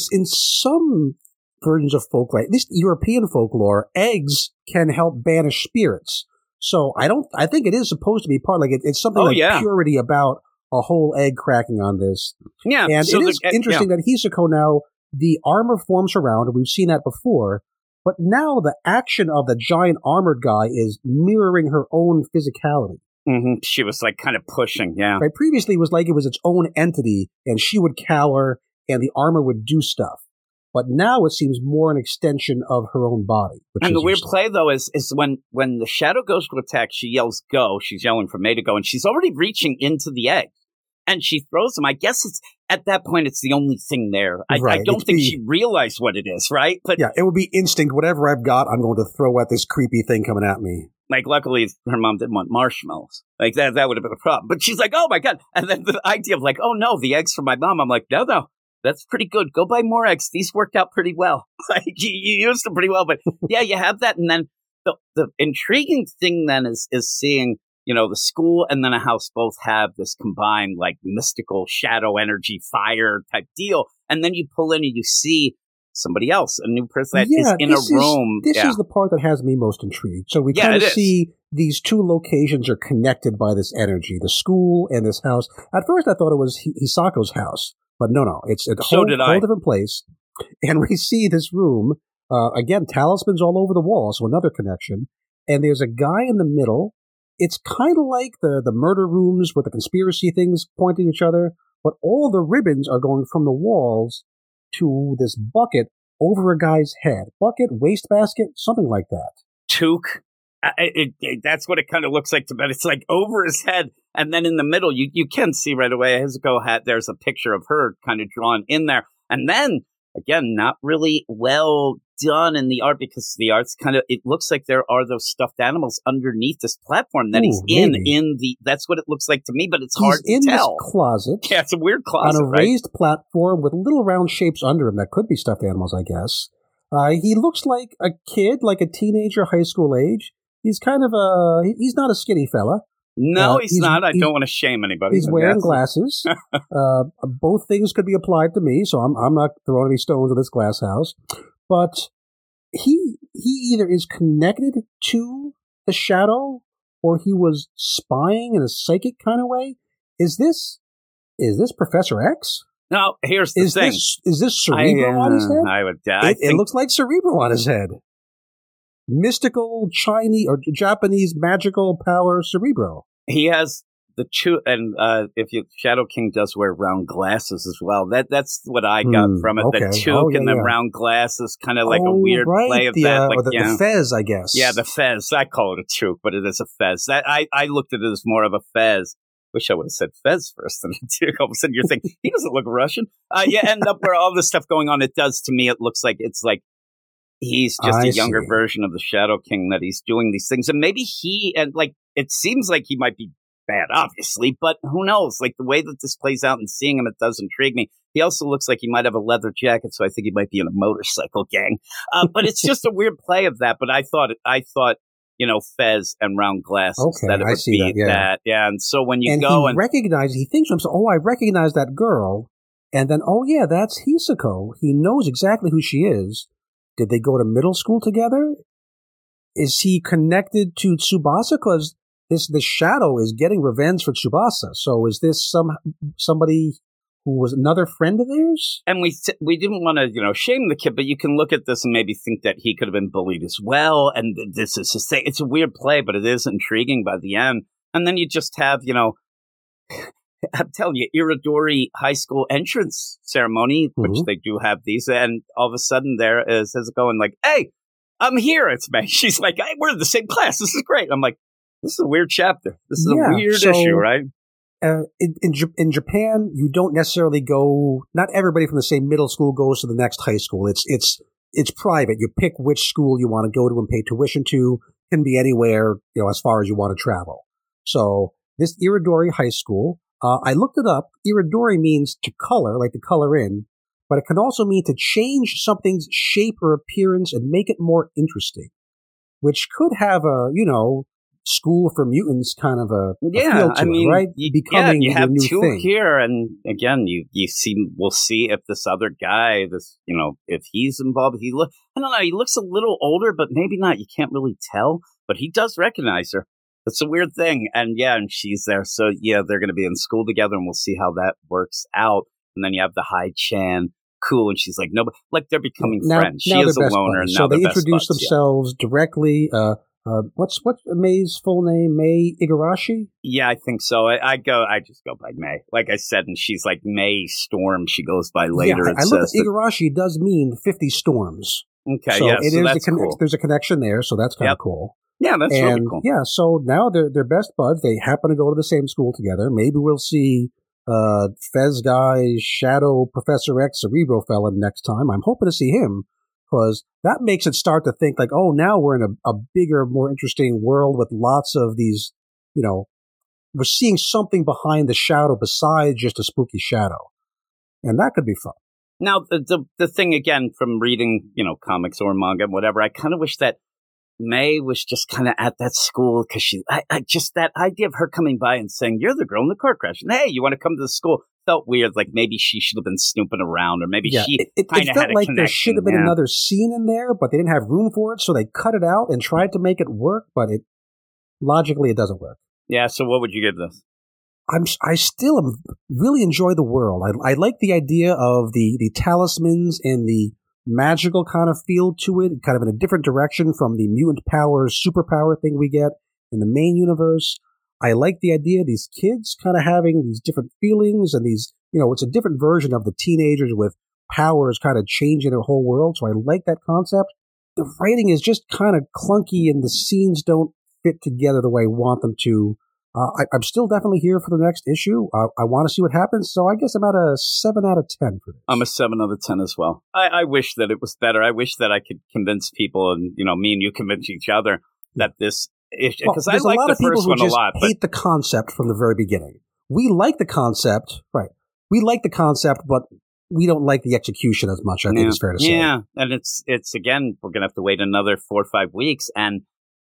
some versions of folklore, at least European folklore, eggs can help banish spirits. So I think it is supposed to be part, like it's something purity about a whole egg cracking on this. Yeah. And so it is interesting that Hisako now, the armor forms around, and we've seen that before, but now the action of the giant armored guy is mirroring her own physicality. Mm-hmm. She was like kind of pushing, yeah. Right. Previously, it was like it was its own entity, and she would cower, and the armor would do stuff. But now it seems more an extension of her own body. And the weird play, though, is when the shadow goes to attack, she yells, go. She's yelling for May to go, and she's already reaching into the egg. And she throws them. I guess it's at that point, it's the only thing there. I don't think she realized what it is, right? But yeah, it would be instinct. Whatever I've got, I'm going to throw at this creepy thing coming at me. Like, luckily, her mom didn't want marshmallows. Like, that would have been a problem. But she's like, oh, my God. And then the idea of like, oh, no, the eggs for my mom. I'm like, no. That's pretty good. Go buy more eggs. These worked out pretty well. Like you used them pretty well, but yeah, you have that. And then the intriguing thing then is seeing, the school and then a house both have this combined like mystical shadow energy, fire type deal. And then you pull in and you see somebody else, a new person that is in a room. This is the part that has me most intrigued. So we kind of see these two locations are connected by this energy, the school and this house. At first I thought it was Hisako's house. But no, it's a whole different place. And we see this room, again, talismans all over the wall, so another connection. And there's a guy in the middle. It's kind of like the murder rooms with the conspiracy things pointing at each other, but all the ribbons are going from the walls to this bucket over a guy's head. Bucket, wastebasket, something like that. Toque. That's what it kind of looks like to me. It's like over his head, and then in the middle, you can see right away. Hisako there's a picture of her kind of drawn in there, and then again, not really well done in the art because the art's kind of. It looks like there are those stuffed animals underneath this platform that he's in the. That's what it looks like to me, but it's hard to tell. He's in this closet. Yeah, it's a weird closet on a raised platform with little round shapes under him that could be stuffed animals, I guess. He looks like a kid, like a teenager, high school age. He's kind of he's not a skinny fella. No, he's not. I don't want to shame aneither. He's wearing glasses. Both things could be applied to me, so I'm not throwing any stones at this glass house. But he either is connected to the shadow or he was spying in a psychic kind of way. Is this Professor X? No, here's the thing. Is this Cerebro on his head? I would. It looks like Cerebro on his head. Mystical Chinese or Japanese magical power Cerebro. He has the two, and if Shadow King does wear round glasses as well. That's what I got from it. Okay. The toque and the round glasses, kind of like a weird play of that. Like, the fez, I guess. Yeah, the fez. I call it a toque, but it is a fez. I looked at it as more of a fez. Wish I would have said fez first than a toque. All of a sudden you're thinking, he doesn't look Russian. You end up where all this stuff going on, it does to me, it looks like it's like he's just a younger version of the Shadow King that he's doing these things. And maybe it seems like he might be bad, obviously, but who knows? Like the way that this plays out and seeing him, it does intrigue me. He also looks like he might have a leather jacket, so I think he might be in a motorcycle gang. But it's just a weird play of that. But I thought, fez and round glasses. Okay, I see that. Yeah. And so when you he thinks to himself, I recognize that girl. And then, that's Hisako. He knows exactly who she is. Did they go to middle school together? Is he connected to Tsubasa? Because this shadow is getting revenge for Tsubasa. So is this somebody who was another friend of theirs? And we didn't want to, shame the kid, but you can look at this and maybe think that he could have been bullied as well. And this is his thing. It's a weird play, but it is intriguing by the end. And then you just have, I'm telling you, Iridori High School entrance ceremony, which they do have these, and all of a sudden there is it going like, "Hey, I'm here." It's May. She's like, "Hey, we're in the same class. This is great." I'm like, "This is a weird chapter. This is a weird issue, right?" In Japan, you don't necessarily go. Not everybody from the same middle school goes to the next high school. It's private. You pick which school you want to go to and pay tuition to. Can be anywhere, as far as you want to travel. So this Iridori High School. I looked it up. Iridori means to color, like to color in, but it can also mean to change something's shape or appearance and make it more interesting, which could have a, school for mutants kind of a feel to it, right? Becoming you have new two thing. here, and again, we'll see if this other guy, if he's involved. I don't know, he looks a little older, but maybe not. You can't really tell, but he does recognize her. It's a weird thing. And she's there. So they're going to be in school together and we'll see how that works out. And then you have the Hai-chan, cool. And she's like, no, but like they're becoming friends. She is a loner. And now so they they're introduce themselves directly. What's May's full name? May Igarashi? Yeah, I think so. I just go by May. Like I said, and she's like May Storm. She goes by later. Yeah, I look at Igarashi does mean 50 storms. Okay, so that's cool. There's a connection there, so that's kind of cool. Yeah, that's really cool. Yeah, so now they're best buds. They happen to go to the same school together. Maybe we'll see Fez Guy, Shadow, Professor X, Cerebro Felon next time. I'm hoping to see him because that makes it start to think like, oh, now we're in a bigger, more interesting world with lots of these, we're seeing something behind the shadow besides just a spooky shadow. And that could be fun. Now, the thing, again, from reading, comics or manga, whatever, I kind of wish that May was just kind of at that school because I just that idea of her coming by and saying, "You're the girl in the car crash," and hey, you want to come to the school? Felt weird. Like maybe she should have been snooping around, or maybe she kind of had a like connection. There should have been another scene in there, but they didn't have room for it, so they cut it out and tried to make it work. But logically, it doesn't work. Yeah. So, what would you give this? I still really enjoy the world. I like the idea of the talismans and the magical kind of feel to it, kind of in a different direction from the mutant powers, superpower thing we get in the main universe. I like the idea of these kids kind of having these different feelings and these, it's a different version of the teenagers with powers kind of changing their whole world. So I like that concept. The writing is just kind of clunky and the scenes don't fit together the way I want them to. I'm still definitely here for the next issue. I want to see what happens. So I guess I'm at a 7 out of 10 for this. I'm a 7 out of 10 as well. I wish that it was better. I wish that I could convince people and, me and you convince each other that this issue, because I like the first one a lot. But hate the concept from the very beginning. We like the concept, right? We like the concept, but we don't like the execution as much. I think it's fair to say. Yeah. And it's again, we're going to have to wait another 4 or 5 weeks and,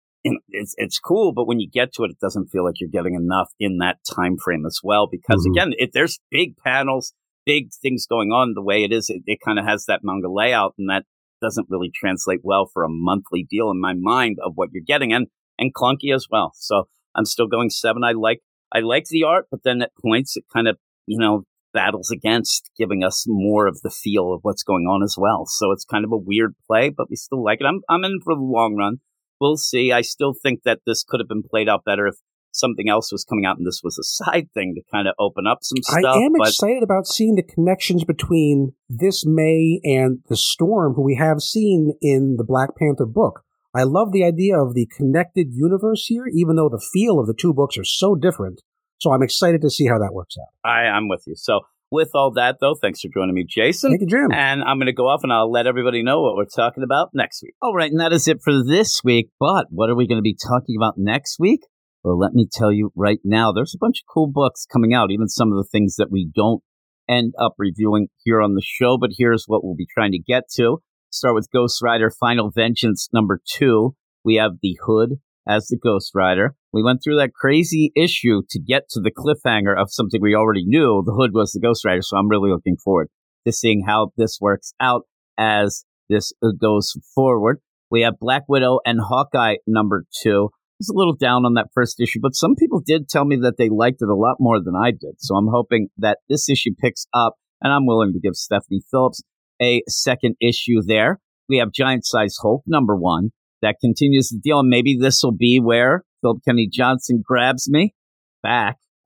it's cool, but when you get to it, it doesn't feel like you're getting enough in that time frame as well. Because again, there's big panels, big things going on. The way it is, it kind of has that manga layout, and that doesn't really translate well for a monthly deal in my mind of what you're getting, and clunky as well. So I'm still going 7. I like the art, but then at points it kind of battles against giving us more of the feel of what's going on as well. So it's kind of a weird play, but we still like it. I'm in for the long run. We'll see. I still think that this could have been played out better if something else was coming out and this was a side thing to kind of open up some stuff. I am excited about seeing the connections between this May and the Storm, who we have seen in the Black Panther book. I love the idea of the connected universe here, even though the feel of the two books are so different. So I'm excited to see how that works out. I'm with you. So with all that, though, thanks for joining me, Jason. Thank you, Jim. And I'm going to go off and I'll let everybody know what we're talking about next week. All right, and that is it for this week. But what are we going to be talking about next week? Well, let me tell you right now, there's a bunch of cool books coming out, even some of the things that we don't end up reviewing here on the show. But here's what we'll be trying to get to. Start with Ghost Rider Final Vengeance number 2. We have the Hood as the Ghost Rider. We went through that crazy issue to get to the cliffhanger of something we already knew. The Hood was the Ghost Rider, so I'm really looking forward to seeing how this works out as this goes forward. We have Black Widow and Hawkeye number 2. I was a little down on that first issue, but some people did tell me that they liked it a lot more than I did. So I'm hoping that this issue picks up, and I'm willing to give Stephanie Phillips a second issue there. We have Giant Size Hulk number 1. That continues the deal, and maybe this will be where Philip Kennedy Johnson grabs me back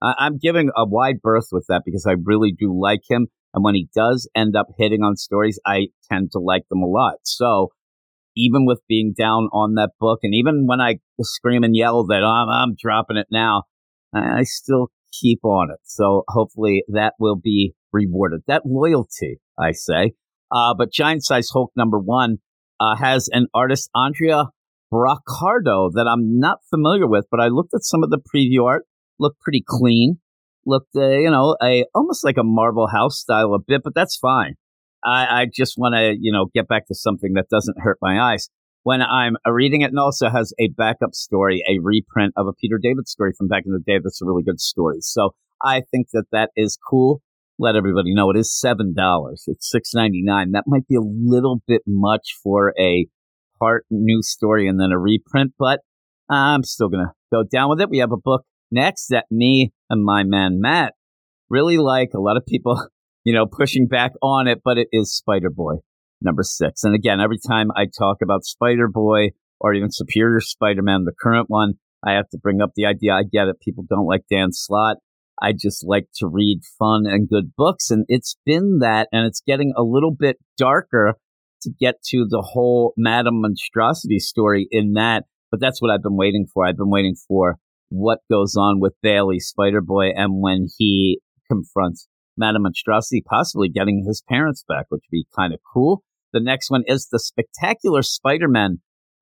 I'm giving a wide berth with that because I really do like him. And when he does end up hitting on stories, I tend to like them a lot. So even with being down on that book, and even when I scream and yell that I'm dropping it now, I still keep on it. So hopefully that will be rewarded. That loyalty, I say. But Giant Size Hulk #1 has an artist, Andrea Broccardo, that I'm not familiar with, but I looked at some of the preview art. Looked pretty clean. Looked, almost like a Marvel house style a bit, but that's fine. I just want to, get back to something that doesn't hurt my eyes when I'm reading it, and also has a backup story, a reprint of a Peter David story from back in the day. That's a really good story. So I think that is cool. Let everybody know it is $7. It's $6.99. That might be a little bit much for a part new story and then a reprint, but I'm still going to go down with it. We have a book next that me and my man Matt really like. A lot of people, pushing back on it, but it is Spider-Boy #6. And again, every time I talk about Spider-Boy or even Superior Spider-Man, the current one, I have to bring up the idea. I get it. People don't like Dan Slott. I just like to read fun and good books. And it's been that, and it's getting a little bit darker to get to the whole Madame Monstrosity story in that. But that's what I've been waiting for. I've been waiting for what goes on with Bailey, Spider-Boy, and when he confronts Madame Monstrosity, possibly getting his parents back, which would be kind of cool. The next one is The Spectacular Spider-Man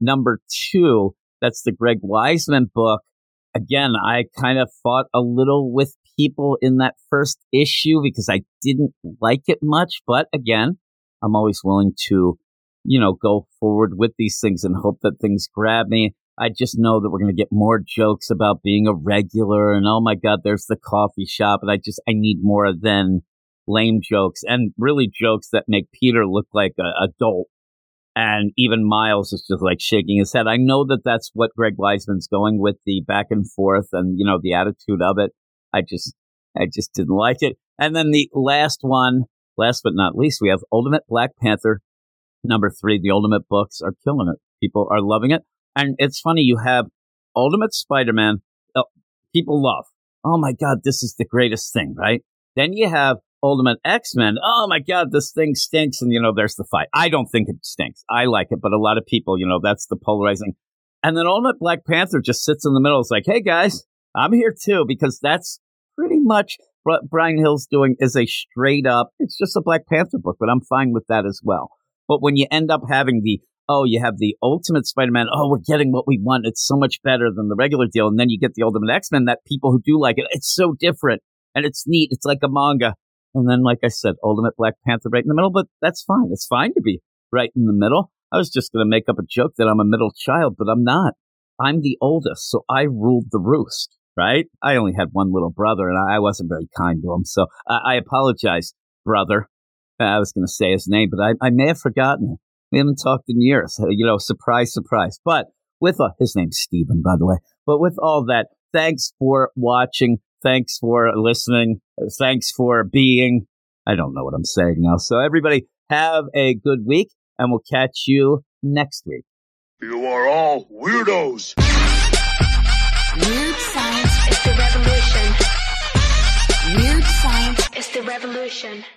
#2. That's the Greg Weisman book. Again, I kind of fought a little with people in that first issue because I didn't like it much. But again, I'm always willing to, go forward with these things and hope that things grab me. I just know that we're going to get more jokes about being a regular and, oh my God, there's the coffee shop. And I need more than lame jokes and really jokes that make Peter look like an adult. And even Miles is just like shaking his head. I know that that's what Greg Weisman's going with, the back and forth and, the attitude of it. I just didn't like it. And then the last one, last but not least, we have Ultimate Black Panther #3. The Ultimate books are killing it. People are loving it. And it's funny, you have Ultimate Spider-Man, people love. Oh my God, this is the greatest thing, right? Then you have Ultimate X-Men. Oh my God, this thing stinks. And, there's the fight. I don't think it stinks. I like it, but a lot of people, that's the polarizing. And then Ultimate Black Panther just sits in the middle. It's like, hey guys, I'm here too, because that's pretty much what Brian Hill's doing is a straight up, it's just a Black Panther book, but I'm fine with that as well. But when you end up having you have the Ultimate Spider-Man, we're getting what we want. It's so much better than the regular deal. And then you get the Ultimate X-Men that people who do like it, it's so different and it's neat. It's like a manga. And then, like I said, Ultimate Black Panther right in the middle, but that's fine. It's fine to be right in the middle. I was just going to make up a joke that I'm a middle child, but I'm not. I'm the oldest, so I ruled the roost, right? I only had one little brother, and I wasn't very kind to him. So I apologize, brother. I was going to say his name, but I may have forgotten it. We haven't talked in years. Surprise, surprise. But with his name's Steven, by the way. But with all that, thanks for watching. Thanks for listening. Thanks for being. I don't know what I'm saying now. So everybody have a good week, and we'll catch you next week. You are all weirdos. Weird science is the revolution. Weird science is the revolution.